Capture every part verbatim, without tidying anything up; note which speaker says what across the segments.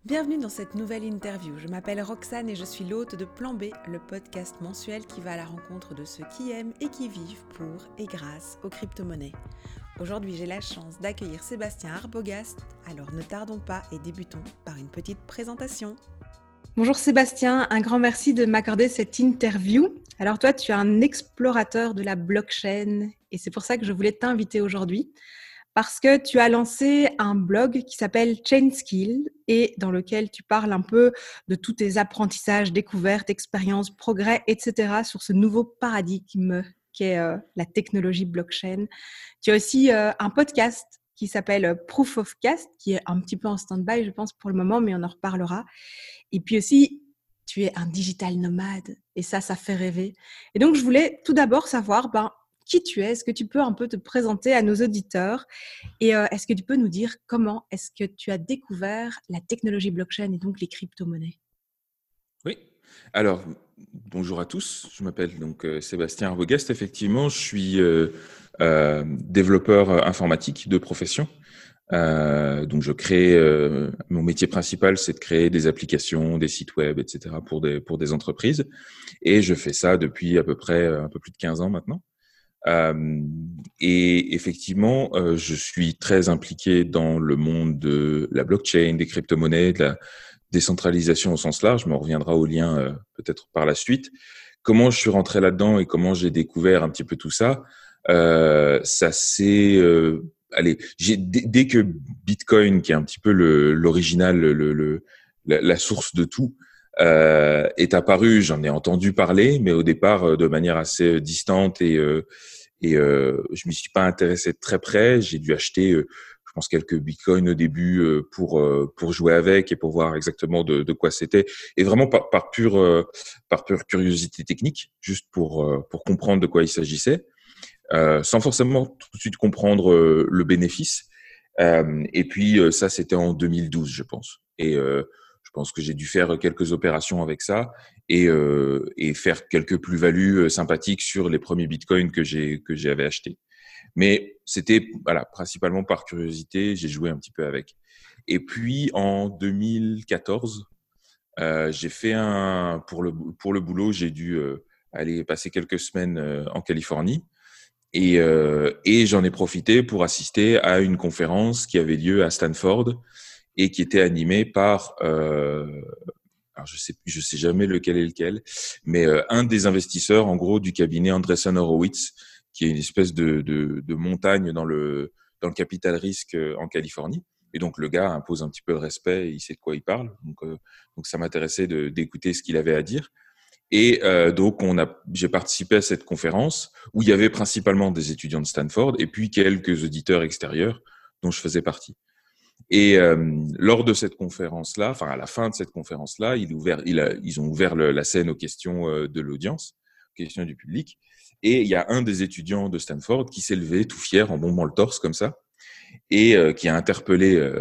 Speaker 1: Bienvenue dans cette nouvelle interview. Je m'appelle Roxane et je suis l'hôte de Plan B, le podcast mensuel qui va à la rencontre de ceux qui aiment et qui vivent pour et grâce aux crypto-monnaies. Aujourd'hui, j'ai la chance d'accueillir Sébastien Arbogast. Alors ne tardons pas et débutons par une petite présentation. Bonjour Sébastien, un grand merci de m'accorder cette interview. Alors toi, tu es un explorateur de la blockchain et c'est pour ça que je voulais t'inviter aujourd'hui. Parce que tu as lancé un blog qui s'appelle Chainskill et dans lequel tu parles un peu de tous tes apprentissages, découvertes, expériences, progrès, et cetera sur ce nouveau paradigme qu'est euh, la technologie blockchain. Tu as aussi euh, un podcast qui s'appelle Proof of Cast, qui est un petit peu en stand-by, je pense, pour le moment, mais on en reparlera. Et puis aussi, tu es un digital nomade et ça, ça fait rêver. Et donc, je voulais tout d'abord savoir, ben, qui tu es. Est-ce que tu peux un peu te présenter à nos auditeurs et euh, est-ce que tu peux nous dire comment est-ce que tu as découvert la technologie blockchain et donc les crypto-monnaies?
Speaker 2: Oui, alors bonjour à tous, je m'appelle donc euh, Sébastien Arbogast, effectivement, je suis euh, euh, développeur informatique de profession. Euh, donc je crée, euh, mon métier principal c'est de créer des applications, des sites web, et cetera pour des, pour des entreprises et je fais ça depuis à peu près un peu plus de quinze ans maintenant. Euh, et effectivement, euh, je suis très impliqué dans le monde de la blockchain, des crypto-monnaies, de la décentralisation au sens large, mais on reviendra au lien euh, peut-être par la suite. Comment je suis rentré là-dedans et comment j'ai découvert un petit peu tout ça, euh, ça c'est... Euh, allez, j'ai, dès, dès que Bitcoin, qui est un petit peu le, l'original, le, le, la, la source de tout, euh, est apparu, j'en ai entendu parler, mais au départ de manière assez distante et... Euh, et euh, je m'y suis pas intéressé de très près. J'ai dû acheter, euh, je pense, quelques bitcoins au début euh, pour euh, pour jouer avec et pour voir exactement de, de quoi c'était. Et vraiment par, par pure euh, par pure curiosité technique, juste pour euh, pour comprendre de quoi il s'agissait, euh, sans forcément tout de suite comprendre euh, le bénéfice. Euh, et puis euh, ça, c'était en deux mille douze, je pense. Et euh, je pense que j'ai dû faire quelques opérations avec ça et, euh, et faire quelques plus-values euh, sympathiques sur les premiers bitcoins que j'ai que j'avais achetés. Mais c'était voilà principalement par curiosité, j'ai joué un petit peu avec. Et puis en deux mille quatorze, euh, j'ai fait un pour le pour le boulot, j'ai dû euh, aller passer quelques semaines euh, en Californie. Et, euh, et j'en ai profité pour assister à une conférence qui avait lieu à Stanford et qui était animée par, euh, alors je sais, je sais jamais lequel est lequel, mais euh, un des investisseurs, en gros, du cabinet Andreessen Horowitz, qui est une espèce de, de, de montagne dans le, dans le capital risque en Californie. Et donc le gars impose un petit peu de respect, et il sait de quoi il parle. Donc, euh, donc ça m'intéressait de, d'écouter ce qu'il avait à dire. Et euh, donc, on a, j'ai participé à cette conférence où il y avait principalement des étudiants de Stanford et puis quelques auditeurs extérieurs dont je faisais partie. Et euh, lors de cette conférence-là, enfin à la fin de cette conférence-là, il ouvert, il a, ils ont ouvert le, la scène aux questions euh, de l'audience, aux questions du public. Et il y a un des étudiants de Stanford qui s'est levé tout fier en bombant le torse comme ça et euh, qui a interpellé. Euh,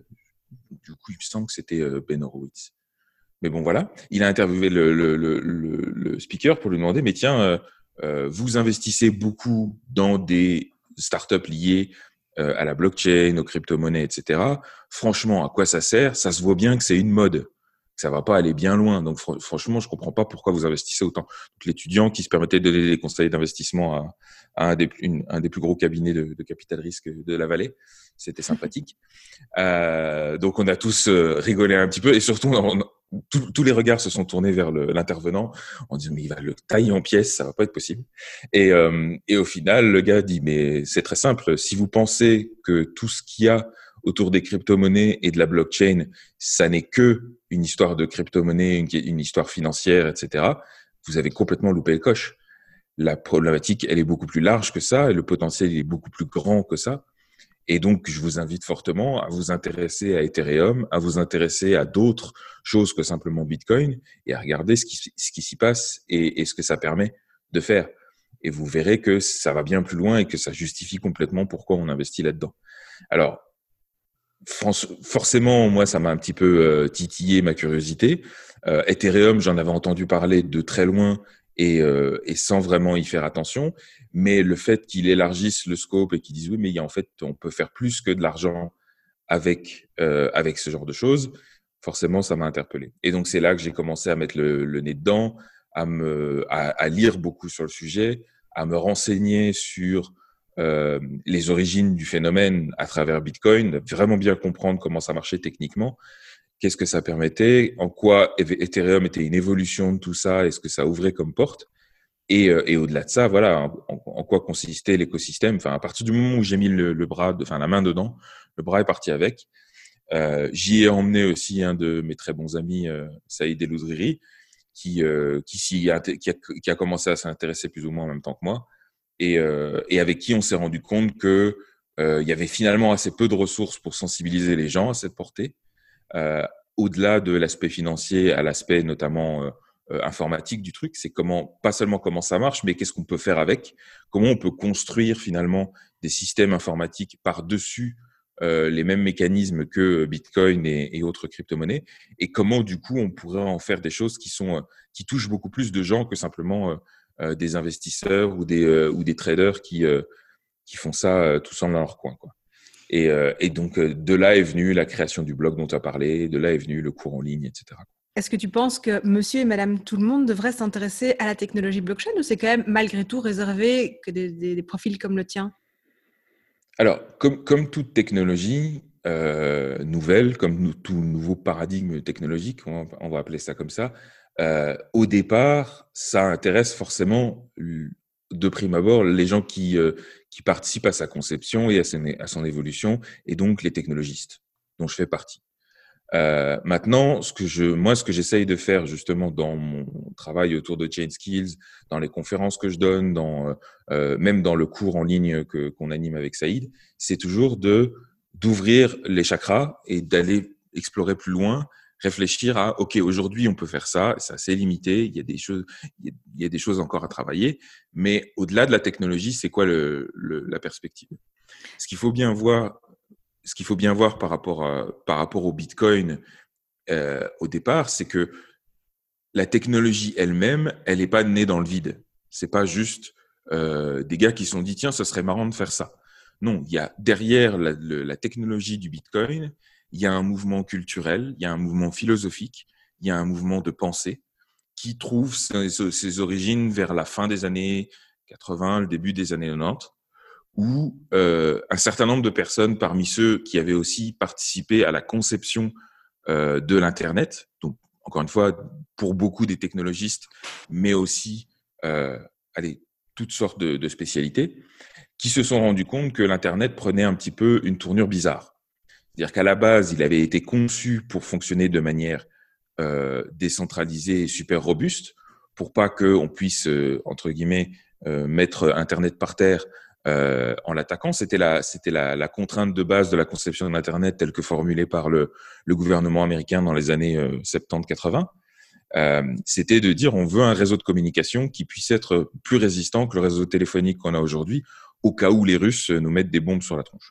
Speaker 2: du coup, il me semble que c'était euh, Ben Horowitz. Mais bon, voilà. Il a interviewé le, le, le, le, le speaker pour lui demander, mais tiens, euh, euh, vous investissez beaucoup dans des startups liées euh, à la blockchain, aux crypto-monnaies, et cetera. Franchement, à quoi ça sert? Ça se voit bien que c'est une mode, que ça va pas aller bien loin. Donc, fr- franchement, je comprends pas pourquoi vous investissez autant. Donc, l'étudiant qui se permettait de donner des conseils d'investissement à, à un, des, une, un des plus gros cabinets de, de capital risque de la vallée, c'était sympathique. Euh, donc on a tous euh, rigolé un petit peu et surtout on, tous, tous les regards se sont tournés vers le, l'intervenant en disant mais il va le tailler en pièces, ça va pas être possible. Et, euh, et au final le gars dit mais c'est très simple, si vous pensez que tout ce qu'il y a autour des crypto-monnaies et de la blockchain, ça n'est que une histoire de crypto-monnaie, une, une histoire financière, et cetera. Vous avez complètement loupé le coche. La problématique, elle est beaucoup plus large que ça et le potentiel est beaucoup plus grand que ça. Et donc, je vous invite fortement à vous intéresser à Ethereum, à vous intéresser à d'autres choses que simplement Bitcoin et à regarder ce qui, ce qui s'y passe et, et ce que ça permet de faire. Et vous verrez que ça va bien plus loin et que ça justifie complètement pourquoi on investit là-dedans. Alors, forcément, moi, ça m'a un petit peu euh, titillé ma curiosité. Euh, Ethereum, j'en avais entendu parler de très loin et, euh, et sans vraiment y faire attention. Mais le fait qu'il élargisse le scope et qu'il dise oui, mais il y a, en fait, on peut faire plus que de l'argent avec euh, avec ce genre de choses. forcément, ça m'a interpellé. Et donc, c'est là que j'ai commencé à mettre le, le nez dedans, à, me, à, à lire beaucoup sur le sujet, à me renseigner sur euh, les origines du phénomène à travers Bitcoin, vraiment bien comprendre comment ça marchait techniquement, qu'est-ce que ça permettait, en quoi Ethereum était une évolution de tout ça, et ce que ça ouvrait comme porte. Et, euh, et au-delà de ça, voilà, en, en quoi consistait l'écosystème. Enfin, à partir du moment où j'ai mis le, le bras, de, enfin la main dedans, le bras est parti avec. Euh, j'y ai emmené aussi un de mes très bons amis, euh, Saïd Elouzriri, qui euh, qui, s'y a, qui, a, qui a commencé à s'intéresser plus ou moins en même temps que moi, et, euh, et avec qui on s'est rendu compte que euh, il y avait finalement assez peu de ressources pour sensibiliser les gens à cette portée, euh, au-delà de l'aspect financier, à l'aspect notamment euh, euh, informatique du truc. C'est comment, pas seulement comment ça marche, mais qu'est-ce qu'on peut faire avec, comment on peut construire finalement des systèmes informatiques par-dessus euh, les mêmes mécanismes que Bitcoin et, et autres crypto-monnaies, et comment du coup on pourrait en faire des choses qui sont euh, qui touchent beaucoup plus de gens que simplement euh, euh, des investisseurs ou des euh, ou des traders qui euh, qui font ça euh, tout seuls dans leur coin, quoi. Et, euh, et donc euh, de là est venue la création du blog dont tu as parlé, de là est venu le cours en ligne, et cetera.
Speaker 1: Est-ce que tu penses que monsieur et madame tout le monde devrait s'intéresser à la technologie blockchain, ou c'est quand même malgré tout réservé que des, des, des profils comme le tien?
Speaker 2: Alors, comme, comme toute technologie euh, nouvelle, comme nou- tout nouveau paradigme technologique, on, va on va appeler ça comme ça, euh, au départ, ça intéresse forcément, l- de prime abord, les gens qui, euh, qui participent à sa conception et à, son à son évolution, et donc les technologistes, dont je fais partie. Euh, maintenant, ce que je, moi, ce que j'essaye de faire justement dans mon travail autour de Chain Skills, dans les conférences que je donne, dans, euh, même dans le cours en ligne que, qu'on anime avec Saïd, c'est toujours de d'ouvrir les chakras et d'aller explorer plus loin, réfléchir à OK, aujourd'hui on peut faire ça, c'est assez limité, il y a des choses, il y a, il y a des choses encore à travailler, mais au-delà de la technologie, c'est quoi le, le, la perspective? Ce qu'il faut bien voir ce qu'il faut bien voir par rapport, à, par rapport au Bitcoin euh, au départ, c'est que la technologie elle-même, elle n'est pas née dans le vide. C'est pas juste euh, des gars qui se sont dit tiens, ce serait marrant de faire ça. Non, il y a derrière la, le, la technologie du Bitcoin, il y a un mouvement culturel, il y a un mouvement philosophique, il y a un mouvement de pensée qui trouve ses, ses origines vers la fin des années quatre-vingts, le début des années quatre-vingt-dix, où euh, un certain nombre de personnes, parmi ceux qui avaient aussi participé à la conception euh, de l'Internet, donc encore une fois, pour beaucoup des technologistes, mais aussi euh, allez, toutes sortes de, de spécialités, qui se sont rendus compte que l'Internet prenait un petit peu une tournure bizarre. C'est-à-dire qu'à la base, il avait été conçu pour fonctionner de manière euh, décentralisée et super robuste, pour pas qu'on puisse, euh, entre guillemets, euh, mettre Internet par terre euh, en l'attaquant. C'était la, c'était la, la contrainte de base de la conception de l'Internet telle que formulée par le, le gouvernement américain dans les années euh, soixante-dix quatre-vingts. Euh, c'était de dire on veut un réseau de communication qui puisse être plus résistant que le réseau téléphonique qu'on a aujourd'hui, au cas où les Russes nous mettent des bombes sur la tronche.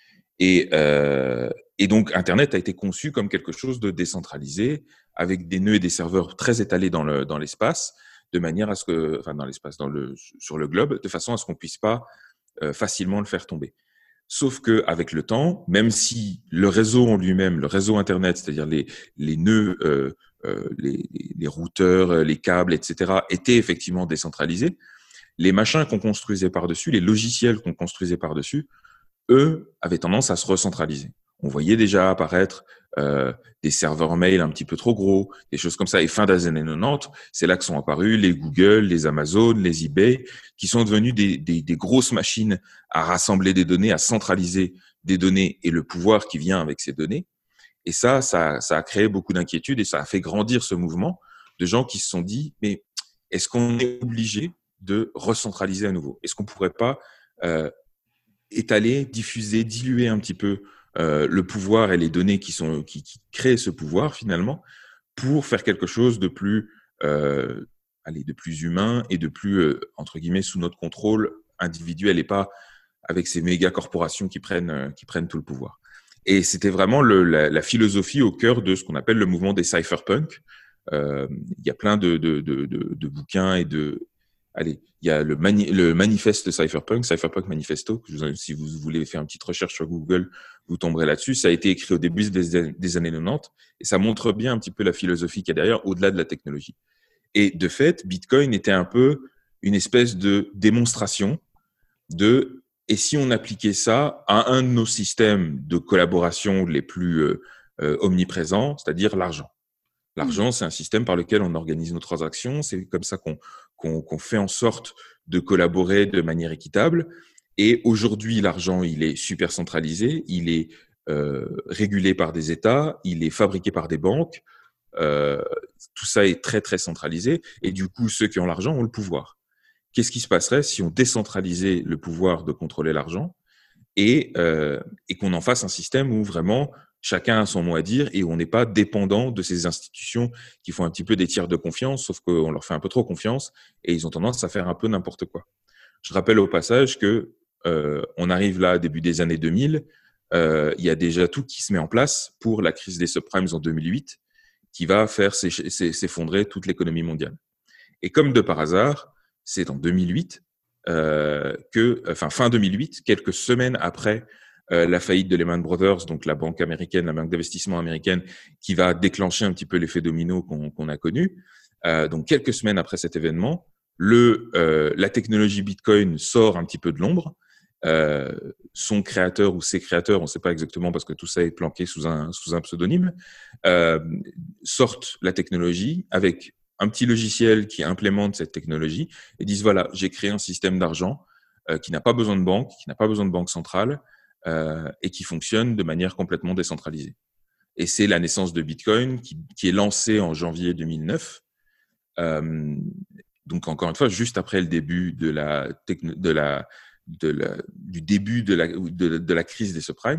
Speaker 2: Et, euh, et donc, Internet a été conçu comme quelque chose de décentralisé, avec des nœuds et des serveurs très étalés dans, le, dans l'espace, de manière à ce que, enfin, dans l'espace, dans le, sur le globe, de façon à ce qu'on puisse pas euh, facilement le faire tomber. Sauf que avec le temps, même si le réseau en lui-même, le réseau Internet, c'est-à-dire les, les nœuds, euh, euh, les, les routeurs, les câbles, et cetera, étaient effectivement décentralisés, les machins qu'on construisait par-dessus, les logiciels qu'on construisait par-dessus, eux avaient tendance à se recentraliser. On voyait déjà apparaître euh, des serveurs mail un petit peu trop gros, des choses comme ça. Et fin des années quatre-vingt-dix, c'est là que sont apparus les Google, les Amazon, les eBay, qui sont devenus des, des, des grosses machines à rassembler des données, à centraliser des données et le pouvoir qui vient avec ces données. Et ça, ça, ça a créé beaucoup d'inquiétudes et ça a fait grandir ce mouvement de gens qui se sont dit, mais est-ce qu'on est obligé de recentraliser à nouveau? Est-ce qu'on pourrait pas euh, étaler, diffuser, diluer un petit peu euh, le pouvoir et les données qui sont qui, qui créent ce pouvoir finalement pour faire quelque chose de plus euh, allez, de plus humain et de plus euh, entre guillemets sous notre contrôle individuel et pas avec ces méga corporations qui prennent euh, qui prennent tout le pouvoir. Et c'était vraiment le, la, la philosophie au cœur de ce qu'on appelle le mouvement des cypherpunks. Euh, il y a plein de, de, de, de, de bouquins et de allez, il y a le, mani- le manifeste Cypherpunk, Cypherpunk Manifesto. Si vous voulez faire une petite recherche sur Google, vous tomberez là-dessus. Ça a été écrit au début des, des années quatre-vingt-dix et ça montre bien un petit peu la philosophie qu'il y a derrière, au-delà de la technologie. Et de fait, Bitcoin était un peu une espèce de démonstration de et si on appliquait ça à un de nos systèmes de collaboration les plus euh, euh, omniprésents, c'est-à-dire l'argent. L'argent, c'est un système par lequel on organise nos transactions. C'est comme ça qu'on qu'on, qu'on fait en sorte de collaborer de manière équitable. Et aujourd'hui, l'argent, il est super centralisé, il est euh, régulé par des États, il est fabriqué par des banques. Euh, tout ça est très, très centralisé. Et du coup, ceux qui ont l'argent ont le pouvoir. Qu'est-ce qui se passerait si on décentralisait le pouvoir de contrôler l'argent et, euh, et qu'on en fasse un système où vraiment chacun a son mot à dire et où on n'est pas dépendant de ces institutions qui font un petit peu des tiers de confiance, sauf qu'on leur fait un peu trop confiance et ils ont tendance à faire un peu n'importe quoi. Je rappelle au passage que euh, on arrive là, début des années deux mille, euh, il y a déjà tout qui se met en place pour la crise des subprimes en deux mille huit, qui va faire s'effondrer toute l'économie mondiale. Et comme de par hasard, c'est en deux mille huit euh, que, enfin fin deux mille huit, quelques semaines après euh, la faillite de Lehman Brothers, donc la banque américaine, la banque d'investissement américaine, qui va déclencher un petit peu l'effet domino qu'on, qu'on a connu. Euh, donc quelques semaines après cet événement, le, euh, la technologie Bitcoin sort un petit peu de l'ombre. Euh, son créateur ou ses créateurs, on ne sait pas exactement parce que tout ça est planqué sous un, sous un pseudonyme, euh, sortent la technologie avec un petit logiciel qui implémente cette technologie et disent voilà, j'ai créé un système d'argent euh, qui n'a pas besoin de banque, qui n'a pas besoin de banque centrale euh, et qui fonctionne de manière complètement décentralisée. Et c'est la naissance de Bitcoin qui, qui est lancée en janvier deux mille neuf. Euh, donc encore une fois, juste après le début de la, techno- de la, de la du début de la, de, de la crise des subprimes,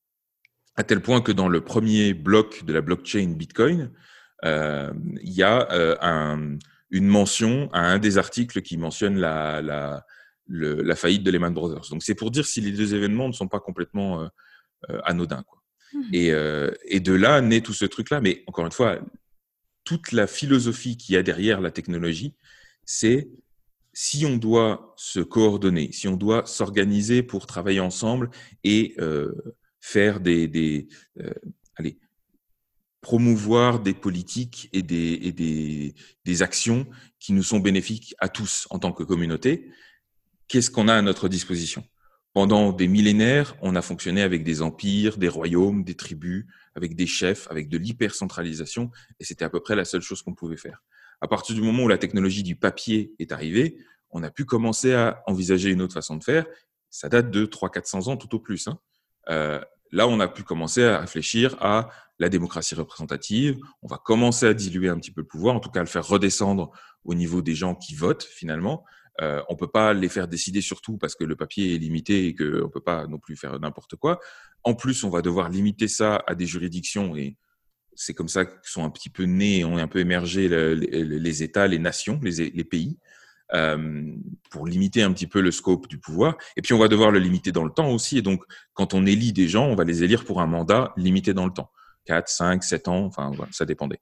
Speaker 2: à tel point que dans le premier bloc de la blockchain Bitcoin, euh, il y a euh, un, une mention à un des articles qui mentionne la, la, le, la faillite de Lehman Brothers. Donc c'est pour dire si les deux événements ne sont pas complètement euh, euh, anodins, quoi. Mmh. Et, euh, et de là naît tout ce truc-là. Mais encore une fois, toute la philosophie qu'il y a derrière la technologie, c'est si on doit se coordonner, si on doit s'organiser pour travailler ensemble et euh, faire des, des euh, allez, promouvoir des politiques et des, et des, des actions qui nous sont bénéfiques à tous en tant que communauté, qu'est-ce qu'on a à notre disposition? Pendant des millénaires, on a fonctionné avec des empires, des royaumes, des tribus, avec des chefs, avec de l'hypercentralisation, et c'était à peu près la seule chose qu'on pouvait faire. À partir du moment où la technologie du papier est arrivée, on a pu commencer à envisager une autre façon de faire. Ça date de trois cents à quatre cents ans tout au plus. Hein. Euh, là, on a pu commencer à réfléchir à la démocratie représentative. On va commencer à diluer un petit peu le pouvoir, en tout cas à le faire redescendre au niveau des gens qui votent finalement. Euh, on peut pas les faire décider sur tout parce que le papier est limité et qu'on peut pas non plus faire n'importe quoi. En plus, on va devoir limiter ça à des juridictions et c'est comme ça que sont un petit peu nés, ont un peu émergé le, les, les États, les nations, les, les pays, euh, pour limiter un petit peu le scope du pouvoir. Et puis, on va devoir le limiter dans le temps aussi. Et donc, quand on élit des gens, on va les élire pour un mandat limité dans le temps. quatre, cinq, sept ans, enfin, voilà, ça dépendait.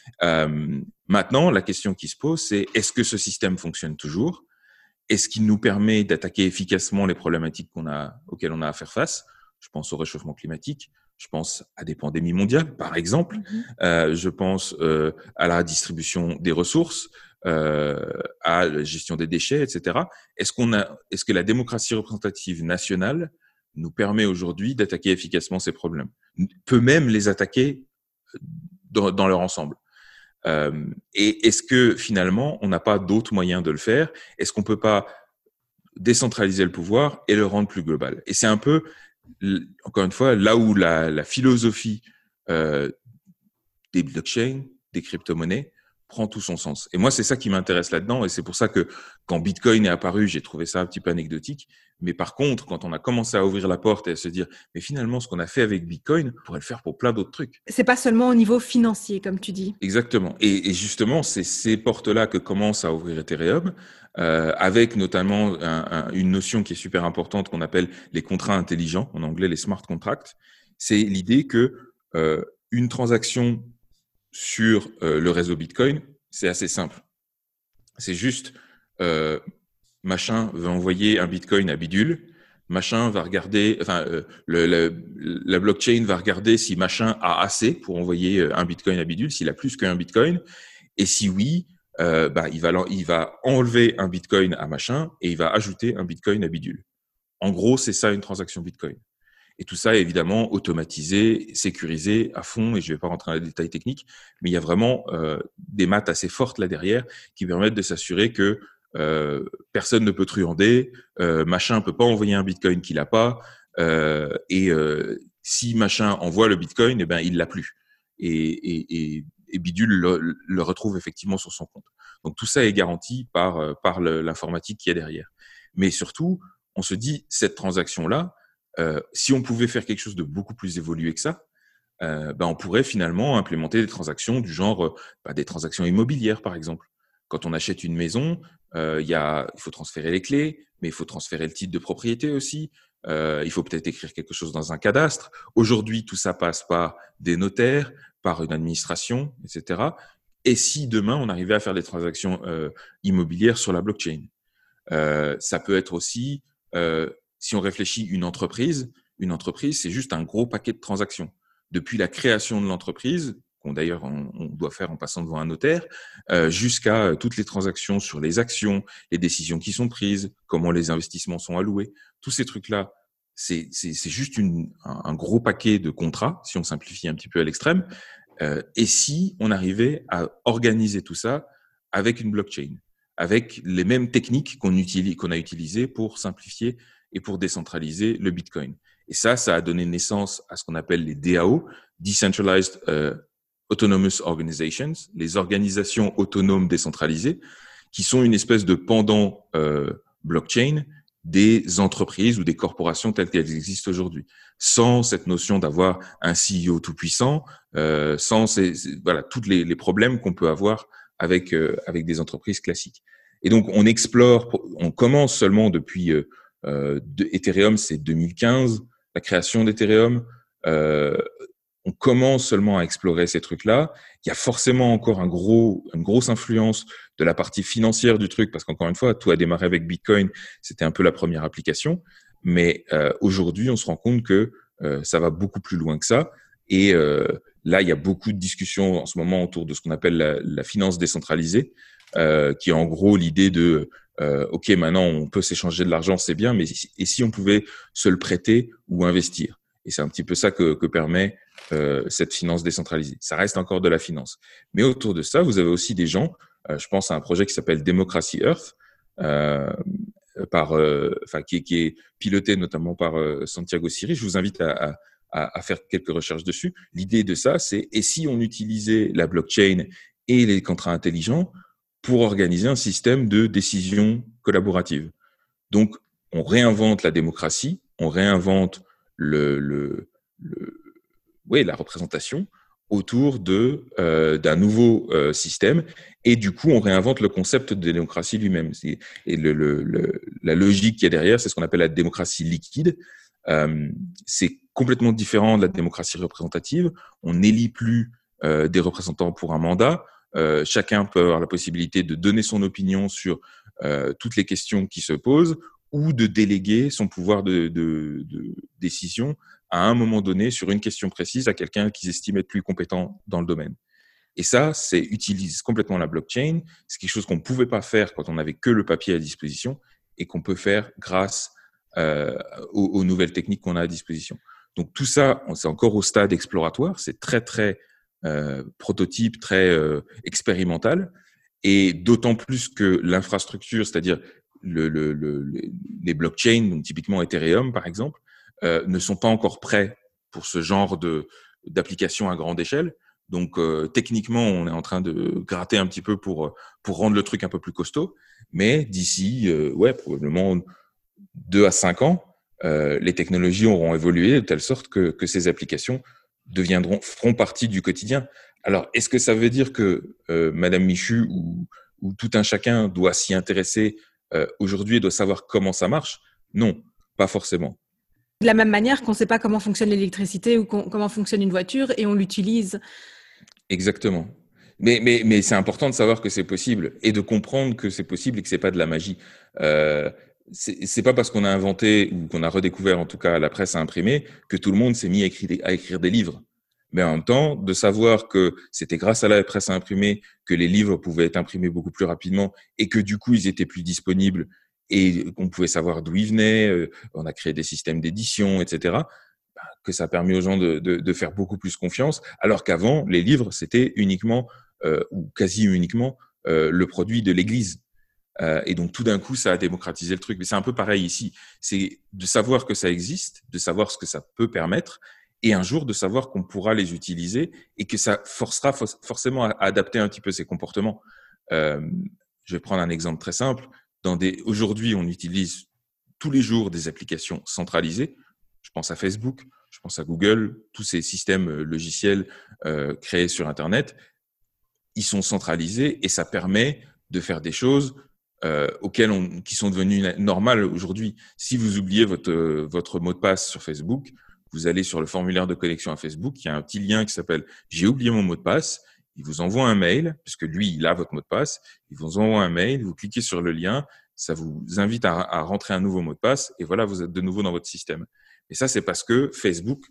Speaker 2: Euh, maintenant, la question qui se pose, c'est est-ce que ce système fonctionne toujours ? Est-ce qu'il nous permet d'attaquer efficacement les problématiques qu'on a, auxquelles on a à faire face ? Je pense au réchauffement climatique, je pense à des pandémies mondiales, par exemple. Mm-hmm. Euh, je pense euh, à la distribution des ressources, euh, à la gestion des déchets, et cetera. Est-ce qu'on a, est-ce que la démocratie représentative nationale nous permet aujourd'hui d'attaquer efficacement ces problèmes ? Peut même les attaquer dans, dans leur ensemble. Euh, et est-ce que finalement, on n'a pas d'autres moyens de le faire ? Est-ce qu'on peut pas décentraliser le pouvoir et le rendre plus global ? Et c'est un peu, encore une fois, là où la, la philosophie euh, des blockchains, des crypto-monnaies, prend tout son sens. Et moi, c'est ça qui m'intéresse là-dedans. Et c'est pour ça que quand Bitcoin est apparu, j'ai trouvé ça un petit peu anecdotique. Mais par contre, quand on a commencé à ouvrir la porte et à se dire, mais finalement, ce qu'on a fait avec Bitcoin, on pourrait le faire pour plein d'autres trucs.
Speaker 1: C'est pas seulement au niveau financier, comme tu dis.
Speaker 2: Exactement. Et, et justement, c'est ces portes-là que commence à ouvrir Ethereum, euh, avec notamment un, un, une notion qui est super importante qu'on appelle les contrats intelligents, en anglais les smart contracts. C'est l'idée que euh, une transaction sur euh, le réseau Bitcoin, c'est assez simple. C'est juste euh, machin veut envoyer un bitcoin à bidule, machin va regarder, enfin, euh, le, le, la blockchain va regarder si machin a assez pour envoyer un bitcoin à bidule, s'il a plus qu'un bitcoin, et si oui, euh, bah, il va, il va enlever un bitcoin à machin et il va ajouter un bitcoin à bidule. En gros, c'est ça une transaction bitcoin. Et tout ça est évidemment automatisé, sécurisé à fond, et je ne vais pas rentrer dans les détails techniques, mais il y a vraiment euh, des maths assez fortes là derrière qui permettent de s'assurer que euh, personne ne peut truander, euh, machin ne peut pas envoyer un bitcoin qu'il n'a pas, euh, et euh, si machin envoie le bitcoin, eh ben, il ne l'a plus. Et, et, et, et bidule le, le retrouve effectivement sur son compte. Donc tout ça est garanti par, par le, l'informatique qui est derrière. Mais surtout, on se dit, cette transaction-là, Euh, si on pouvait faire quelque chose de beaucoup plus évolué que ça, euh, ben on pourrait finalement implémenter des transactions du genre euh, bah, des transactions immobilières, par exemple. Quand on achète une maison, euh, y a, il faut transférer les clés, mais il faut transférer le titre de propriété aussi. Euh, il faut peut-être écrire quelque chose dans un cadastre. Aujourd'hui, tout ça passe par des notaires, par une administration, et cetera. Et si demain, on arrivait à faire des transactions euh, immobilières sur la blockchain, euh, ça peut être aussi euh, si on réfléchit une entreprise, une entreprise, c'est juste un gros paquet de transactions. Depuis la création de l'entreprise, qu'on d'ailleurs on, on doit faire en passant devant un notaire, euh, jusqu'à euh, toutes les transactions sur les actions, les décisions qui sont prises, comment les investissements sont alloués, tous ces trucs-là, c'est, c'est, c'est juste une, un, un gros paquet de contrats, si on simplifie un petit peu à l'extrême. Euh, et si on arrivait à organiser tout ça avec une blockchain, avec les mêmes techniques qu'on utilise, qu'on a utilisées pour simplifier et pour décentraliser le Bitcoin. Et ça, ça a donné naissance à ce qu'on appelle les D A O, Decentralized uh, Autonomous Organizations, les organisations autonomes décentralisées, qui sont une espèce de pendant euh, blockchain des entreprises ou des corporations telles qu'elles existent aujourd'hui, sans cette notion d'avoir un C E O tout puissant, euh, sans ces, ces, voilà tous les, les problèmes qu'on peut avoir avec euh, avec des entreprises classiques. Et donc on explore, on commence seulement depuis euh, euh, de Ethereum, c'est deux mille quinze, la création d'Ethereum. Euh, on commence seulement à explorer ces trucs-là. Il y a forcément encore un gros, une grosse influence de la partie financière du truc, parce qu'encore une fois, tout a démarré avec Bitcoin, c'était un peu la première application. Mais euh, aujourd'hui, on se rend compte que euh, ça va beaucoup plus loin que ça. Et euh, là, il y a beaucoup de discussions en ce moment autour de ce qu'on appelle la, la finance décentralisée, euh, qui est en gros l'idée de euh, ok, maintenant on peut s'échanger de l'argent, c'est bien, mais et si on pouvait se le prêter ou investir? Et c'est un petit peu ça que, que permet euh, cette finance décentralisée. Ça reste encore de la finance. Mais autour de ça, vous avez aussi des gens, euh, je pense à un projet qui s'appelle Democracy Earth, euh, par, euh, enfin, qui, qui est piloté notamment par euh, Santiago Siri. Je vous invite à, à, à faire quelques recherches dessus. L'idée de ça, c'est et si on utilisait la blockchain et les contrats intelligents pour organiser un système de décision collaborative. Donc, on réinvente la démocratie, on réinvente le, le, le, oui, la représentation autour de, euh, d'un nouveau euh, système. Et du coup, on réinvente le concept de démocratie lui-même. Et le, le, le, la logique qui est derrière, c'est ce qu'on appelle la démocratie liquide. Euh, c'est complètement différent de la démocratie représentative. On n'élit plus euh, des représentants pour un mandat. Euh, chacun peut avoir la possibilité de donner son opinion sur euh, toutes les questions qui se posent ou de déléguer son pouvoir de, de, de décision à un moment donné sur une question précise à quelqu'un qu'ils estiment être plus compétent dans le domaine. Et ça, c'est utilise complètement la blockchain. C'est quelque chose qu'on ne pouvait pas faire quand on n'avait que le papier à disposition et qu'on peut faire grâce euh, aux, aux nouvelles techniques qu'on a à disposition. Donc tout ça, c'est encore au stade exploratoire. C'est très, très euh, prototype, très euh, expérimental. Et d'autant plus que l'infrastructure, c'est-à-dire le, le, le, les blockchains, donc typiquement Ethereum par exemple, euh, ne sont pas encore prêts pour ce genre de, d'application à grande échelle. Donc euh, techniquement, on est en train de gratter un petit peu pour, pour rendre le truc un peu plus costaud. Mais d'ici, euh, ouais, probablement deux à cinq ans, euh, les technologies auront évolué de telle sorte que, que ces applications deviendront, feront partie du quotidien. Alors, est-ce que ça veut dire que euh, Madame Michu ou, ou tout un chacun doit s'y intéresser euh, aujourd'hui et doit savoir comment ça marche? Non, pas forcément.
Speaker 3: De la même manière qu'on ne sait pas comment fonctionne l'électricité ou comment fonctionne une voiture et on l'utilise.
Speaker 2: Exactement. Mais, mais, mais c'est important de savoir que c'est possible et de comprendre que c'est possible et que c'est pas de la magie. Euh, c'est, c'est pas parce qu'on a inventé ou qu'on a redécouvert en tout cas la presse à imprimer que tout le monde s'est mis à écrire, des, à écrire des livres. Mais en même temps, de savoir que c'était grâce à la presse à imprimer que les livres pouvaient être imprimés beaucoup plus rapidement et que du coup ils étaient plus disponibles et qu'on pouvait savoir d'où ils venaient. Euh, on a créé des systèmes d'édition, et cetera. Que ça a permis aux gens de, de, de faire beaucoup plus confiance, alors qu'avant, les livres, c'était uniquement, euh, ou quasi uniquement, euh, le produit de l'Église. Euh, et donc, tout d'un coup, ça a démocratisé le truc. Mais c'est un peu pareil ici. C'est de savoir que ça existe, de savoir ce que ça peut permettre, et un jour de savoir qu'on pourra les utiliser et que ça forcera forcément à adapter un petit peu ses comportements. Euh, je vais prendre un exemple très simple. Dans des, aujourd'hui, on utilise tous les jours des applications centralisées. Je pense à Facebook, je pense à Google, tous ces systèmes logiciels euh, créés sur Internet, ils sont centralisés et ça permet de faire des choses euh, auxquelles on, qui sont devenues normales aujourd'hui. Si vous oubliez votre, euh, votre mot de passe sur Facebook, vous allez sur le formulaire de connexion à Facebook, il y a un petit lien qui s'appelle « J'ai oublié mon mot de passe ». Il vous envoie un mail, puisque lui, il a votre mot de passe. Il vous envoie un mail, vous cliquez sur le lien, ça vous invite à, à rentrer un nouveau mot de passe et voilà, vous êtes de nouveau dans votre système. Et ça, c'est parce que Facebook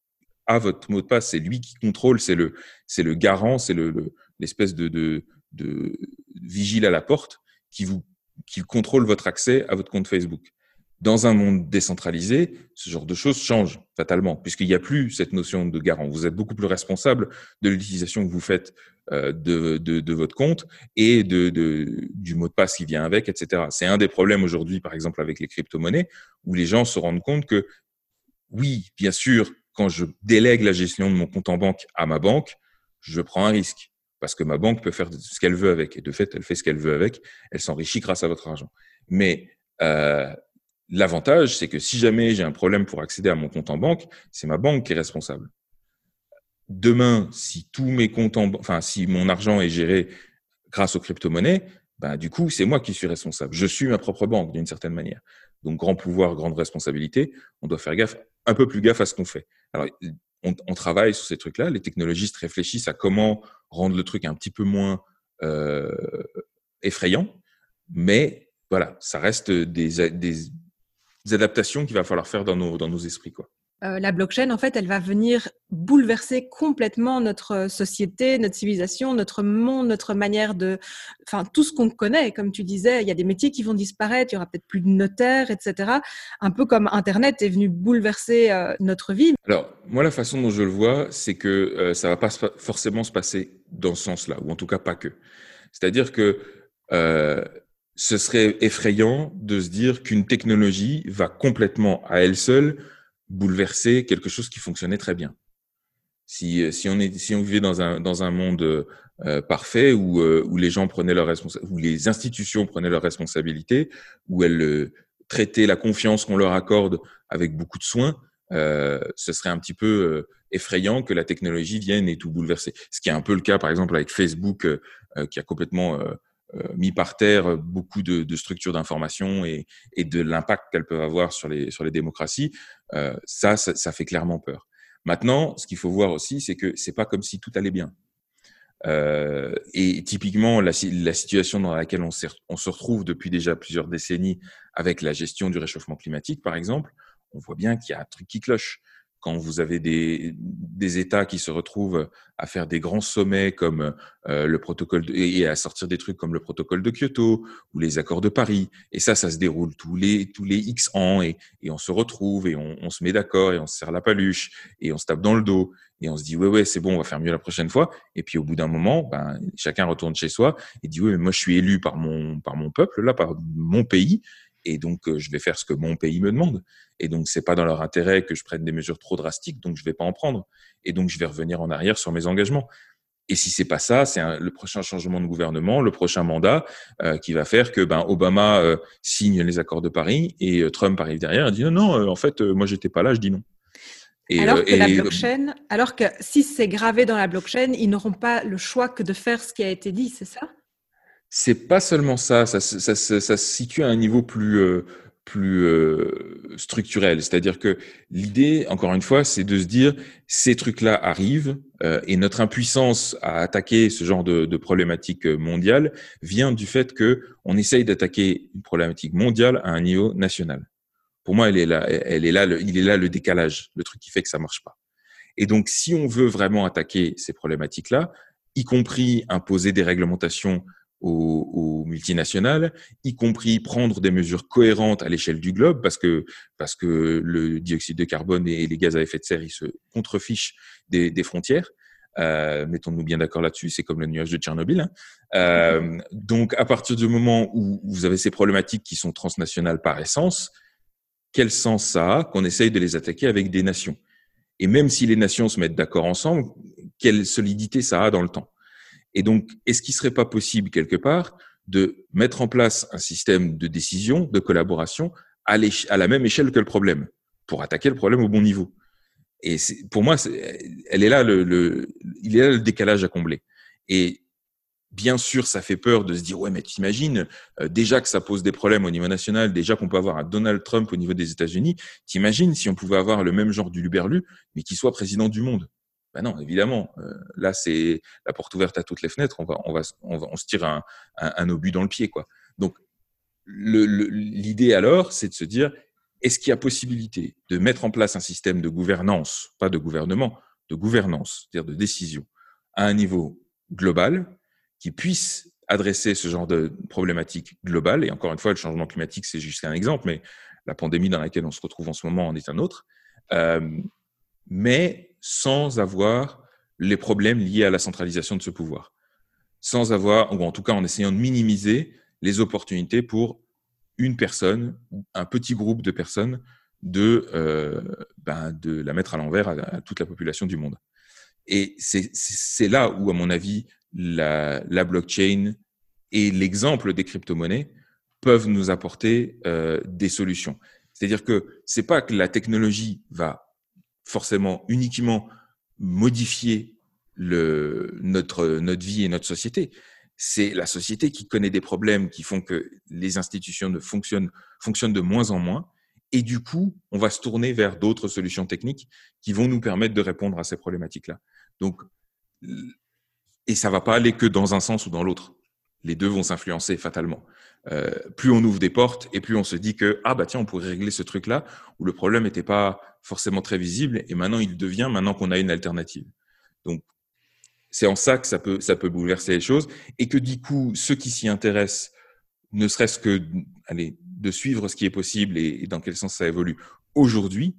Speaker 2: a votre mot de passe. C'est lui qui contrôle, c'est le, c'est le garant, c'est le, le, l'espèce de, de, de vigile à la porte qui vous, qui contrôle votre accès à votre compte Facebook. Dans un monde décentralisé, ce genre de choses change fatalement, puisqu'il n'y a plus cette notion de garant. Vous êtes beaucoup plus responsable de l'utilisation que vous faites euh, de, de, de votre compte et de, de, du mot de passe qui vient avec, et cetera. C'est un des problèmes aujourd'hui, par exemple, avec les crypto-monnaies, où les gens se rendent compte que oui, bien sûr, quand je délègue la gestion de mon compte en banque à ma banque, je prends un risque parce que ma banque peut faire ce qu'elle veut avec. Et de fait, elle fait ce qu'elle veut avec. Elle s'enrichit grâce à votre argent. Mais euh, l'avantage, c'est que si jamais j'ai un problème pour accéder à mon compte en banque, c'est ma banque qui est responsable. Demain, si tous mes comptes en, enfin, si mon argent est géré grâce aux crypto-monnaies, ben, du coup, c'est moi qui suis responsable. Je suis ma propre banque d'une certaine manière. Donc, grand pouvoir, grande responsabilité. On doit faire gaffe, un peu plus gaffe à ce qu'on fait. Alors, on, on travaille sur ces trucs-là. Les technologistes réfléchissent à comment rendre le truc un petit peu moins euh, effrayant. Mais voilà, ça reste des, des, des adaptations qu'il va falloir faire dans nos, dans nos esprits, quoi.
Speaker 3: Euh, la blockchain, en fait, elle va venir bouleverser complètement notre société, notre civilisation, notre monde, notre manière de... Enfin, tout ce qu'on connaît, comme tu disais, il y a des métiers qui vont disparaître, il y aura peut-être plus de notaires, et cetera. Un peu comme Internet est venu bouleverser euh, notre vie.
Speaker 2: Alors, moi, la façon dont je le vois, c'est que euh, ça va pas forcément se passer dans ce sens-là, ou en tout cas pas que. C'est-à-dire que euh, ce serait effrayant de se dire qu'une technologie va complètement, à elle seule, bouleverser quelque chose qui fonctionnait très bien. Si, si on est, si on vivait dans un, dans un monde euh, parfait où, euh, où les gens prenaient leur responsabilité, où les institutions prenaient leurs responsabilités, où elles euh, traitaient la confiance qu'on leur accorde avec beaucoup de soin, euh, ce serait un petit peu euh, effrayant que la technologie vienne et tout bouleverser. Ce qui est un peu le cas, par exemple, avec Facebook, euh, euh, qui a complètement euh, euh, mis par terre beaucoup de, de structures d'information et, et de l'impact qu'elles peuvent avoir sur les, sur les démocraties. Euh, ça, ça, ça fait clairement peur. Maintenant, ce qu'il faut voir aussi, c'est que c'est pas comme si tout allait bien. Euh, et typiquement, la, la situation dans laquelle on, on se retrouve depuis déjà plusieurs décennies avec la gestion du réchauffement climatique, par exemple, on voit bien qu'il y a un truc qui cloche. Quand vous avez des, des États qui se retrouvent à faire des grands sommets comme euh, le protocole de, et à sortir des trucs comme le protocole de Kyoto ou les accords de Paris, et ça, ça se déroule tous les tous les X ans et, et on se retrouve et on, on se met d'accord et on se serre la paluche et on se tape dans le dos et on se dit ouais ouais c'est bon, on va faire mieux la prochaine fois. Et puis au bout d'un moment, ben chacun retourne chez soi et dit oui mais moi je suis élu par mon par mon peuple là, par mon pays. Et donc, euh, je vais faire ce que mon pays me demande. Et donc, c'est pas dans leur intérêt que je prenne des mesures trop drastiques, donc je vais pas en prendre. Et donc, je vais revenir en arrière sur mes engagements. Et si c'est pas ça, c'est un, le prochain changement de gouvernement, le prochain mandat, euh, qui va faire que ben Obama euh, signe les accords de Paris et euh, Trump arrive derrière et dit non, non, euh, en fait, euh, moi, j'étais pas là, je dis non.
Speaker 3: Et, alors que euh, et... la blockchain, alors que si c'est gravé dans la blockchain, ils n'auront pas le choix que de faire ce qui a été dit, c'est ça?
Speaker 2: C'est pas seulement ça, ça, ça, ça, ça, ça se situe à un niveau plus, euh, plus euh, structurel. C'est-à-dire que l'idée, encore une fois, c'est de se dire, ces trucs-là arrivent, Euh, et notre impuissance à attaquer ce genre de, de problématique mondiale vient du fait que on essaye d'attaquer une problématique mondiale à un niveau national. Pour moi, elle est là, elle est là, le, il est là le décalage, le truc qui fait que ça marche pas. Et donc, si on veut vraiment attaquer ces problématiques-là, y compris imposer des réglementations aux, aux multinationales, y compris prendre des mesures cohérentes à l'échelle du globe, parce que parce que le dioxyde de carbone et les gaz à effet de serre, ils se contrefichent des, des frontières. Euh, mettons-nous bien d'accord là-dessus, c'est comme le nuage de Tchernobyl. Hein. Euh, donc, à partir du moment où vous avez ces problématiques qui sont transnationales par essence, quel sens ça a qu'on essaye de les attaquer avec des nations? Et même si les nations se mettent d'accord ensemble, quelle solidité ça a dans le temps? Et donc, est-ce qu'il ne serait pas possible, quelque part, de mettre en place un système de décision, de collaboration, à, à la même échelle que le problème, pour attaquer le problème au bon niveau? Et c'est, pour moi, c'est, elle est là le, le, il est là le décalage à combler. Et bien sûr, ça fait peur de se dire, ouais, mais t'imagines, euh, déjà que ça pose des problèmes au niveau national, déjà qu'on peut avoir un Donald Trump au niveau des États-Unis, t'imagines si on pouvait avoir le même genre du Luberlu, mais qui soit président du monde? Ben non, évidemment. Euh, là, c'est la porte ouverte à toutes les fenêtres. On va, on va, on va, on se tire un, un, un obus dans le pied, quoi. Donc, le, le, l'idée alors, c'est de se dire, est-ce qu'il y a possibilité de mettre en place un système de gouvernance, pas de gouvernement, de gouvernance, c'est-à-dire de décision, à un niveau global, qui puisse adresser ce genre de problématiques globales. Et encore une fois, le changement climatique, c'est juste un exemple, mais la pandémie dans laquelle on se retrouve en ce moment en est un autre. Euh, mais sans avoir les problèmes liés à la centralisation de ce pouvoir. Sans avoir, ou en tout cas en essayant de minimiser les opportunités pour une personne, un petit groupe de personnes, de, euh, ben, de la mettre à l'envers à, à toute la population du monde. Et c'est, c'est là où, à mon avis, la, la blockchain et l'exemple des crypto-monnaies peuvent nous apporter euh, des solutions. C'est-à-dire que c'est pas que la technologie va forcément uniquement modifier le, notre, notre vie et notre société. C'est la société qui connaît des problèmes qui font que les institutions ne fonctionnent, fonctionnent de moins en moins. Et du coup, on va se tourner vers d'autres solutions techniques qui vont nous permettre de répondre à ces problématiques-là. Donc, et ça va pas aller que dans un sens ou dans l'autre. Les deux vont s'influencer fatalement. Euh, plus on ouvre des portes et plus on se dit que ah bah tiens, on pourrait régler ce truc-là où le problème n'était pas forcément très visible et maintenant il devient maintenant qu'on a une alternative. Donc c'est en ça que ça peut ça peut bouleverser les choses et que du coup ceux qui s'y intéressent, ne serait-ce que allez de suivre ce qui est possible et, et dans quel sens ça évolue aujourd'hui,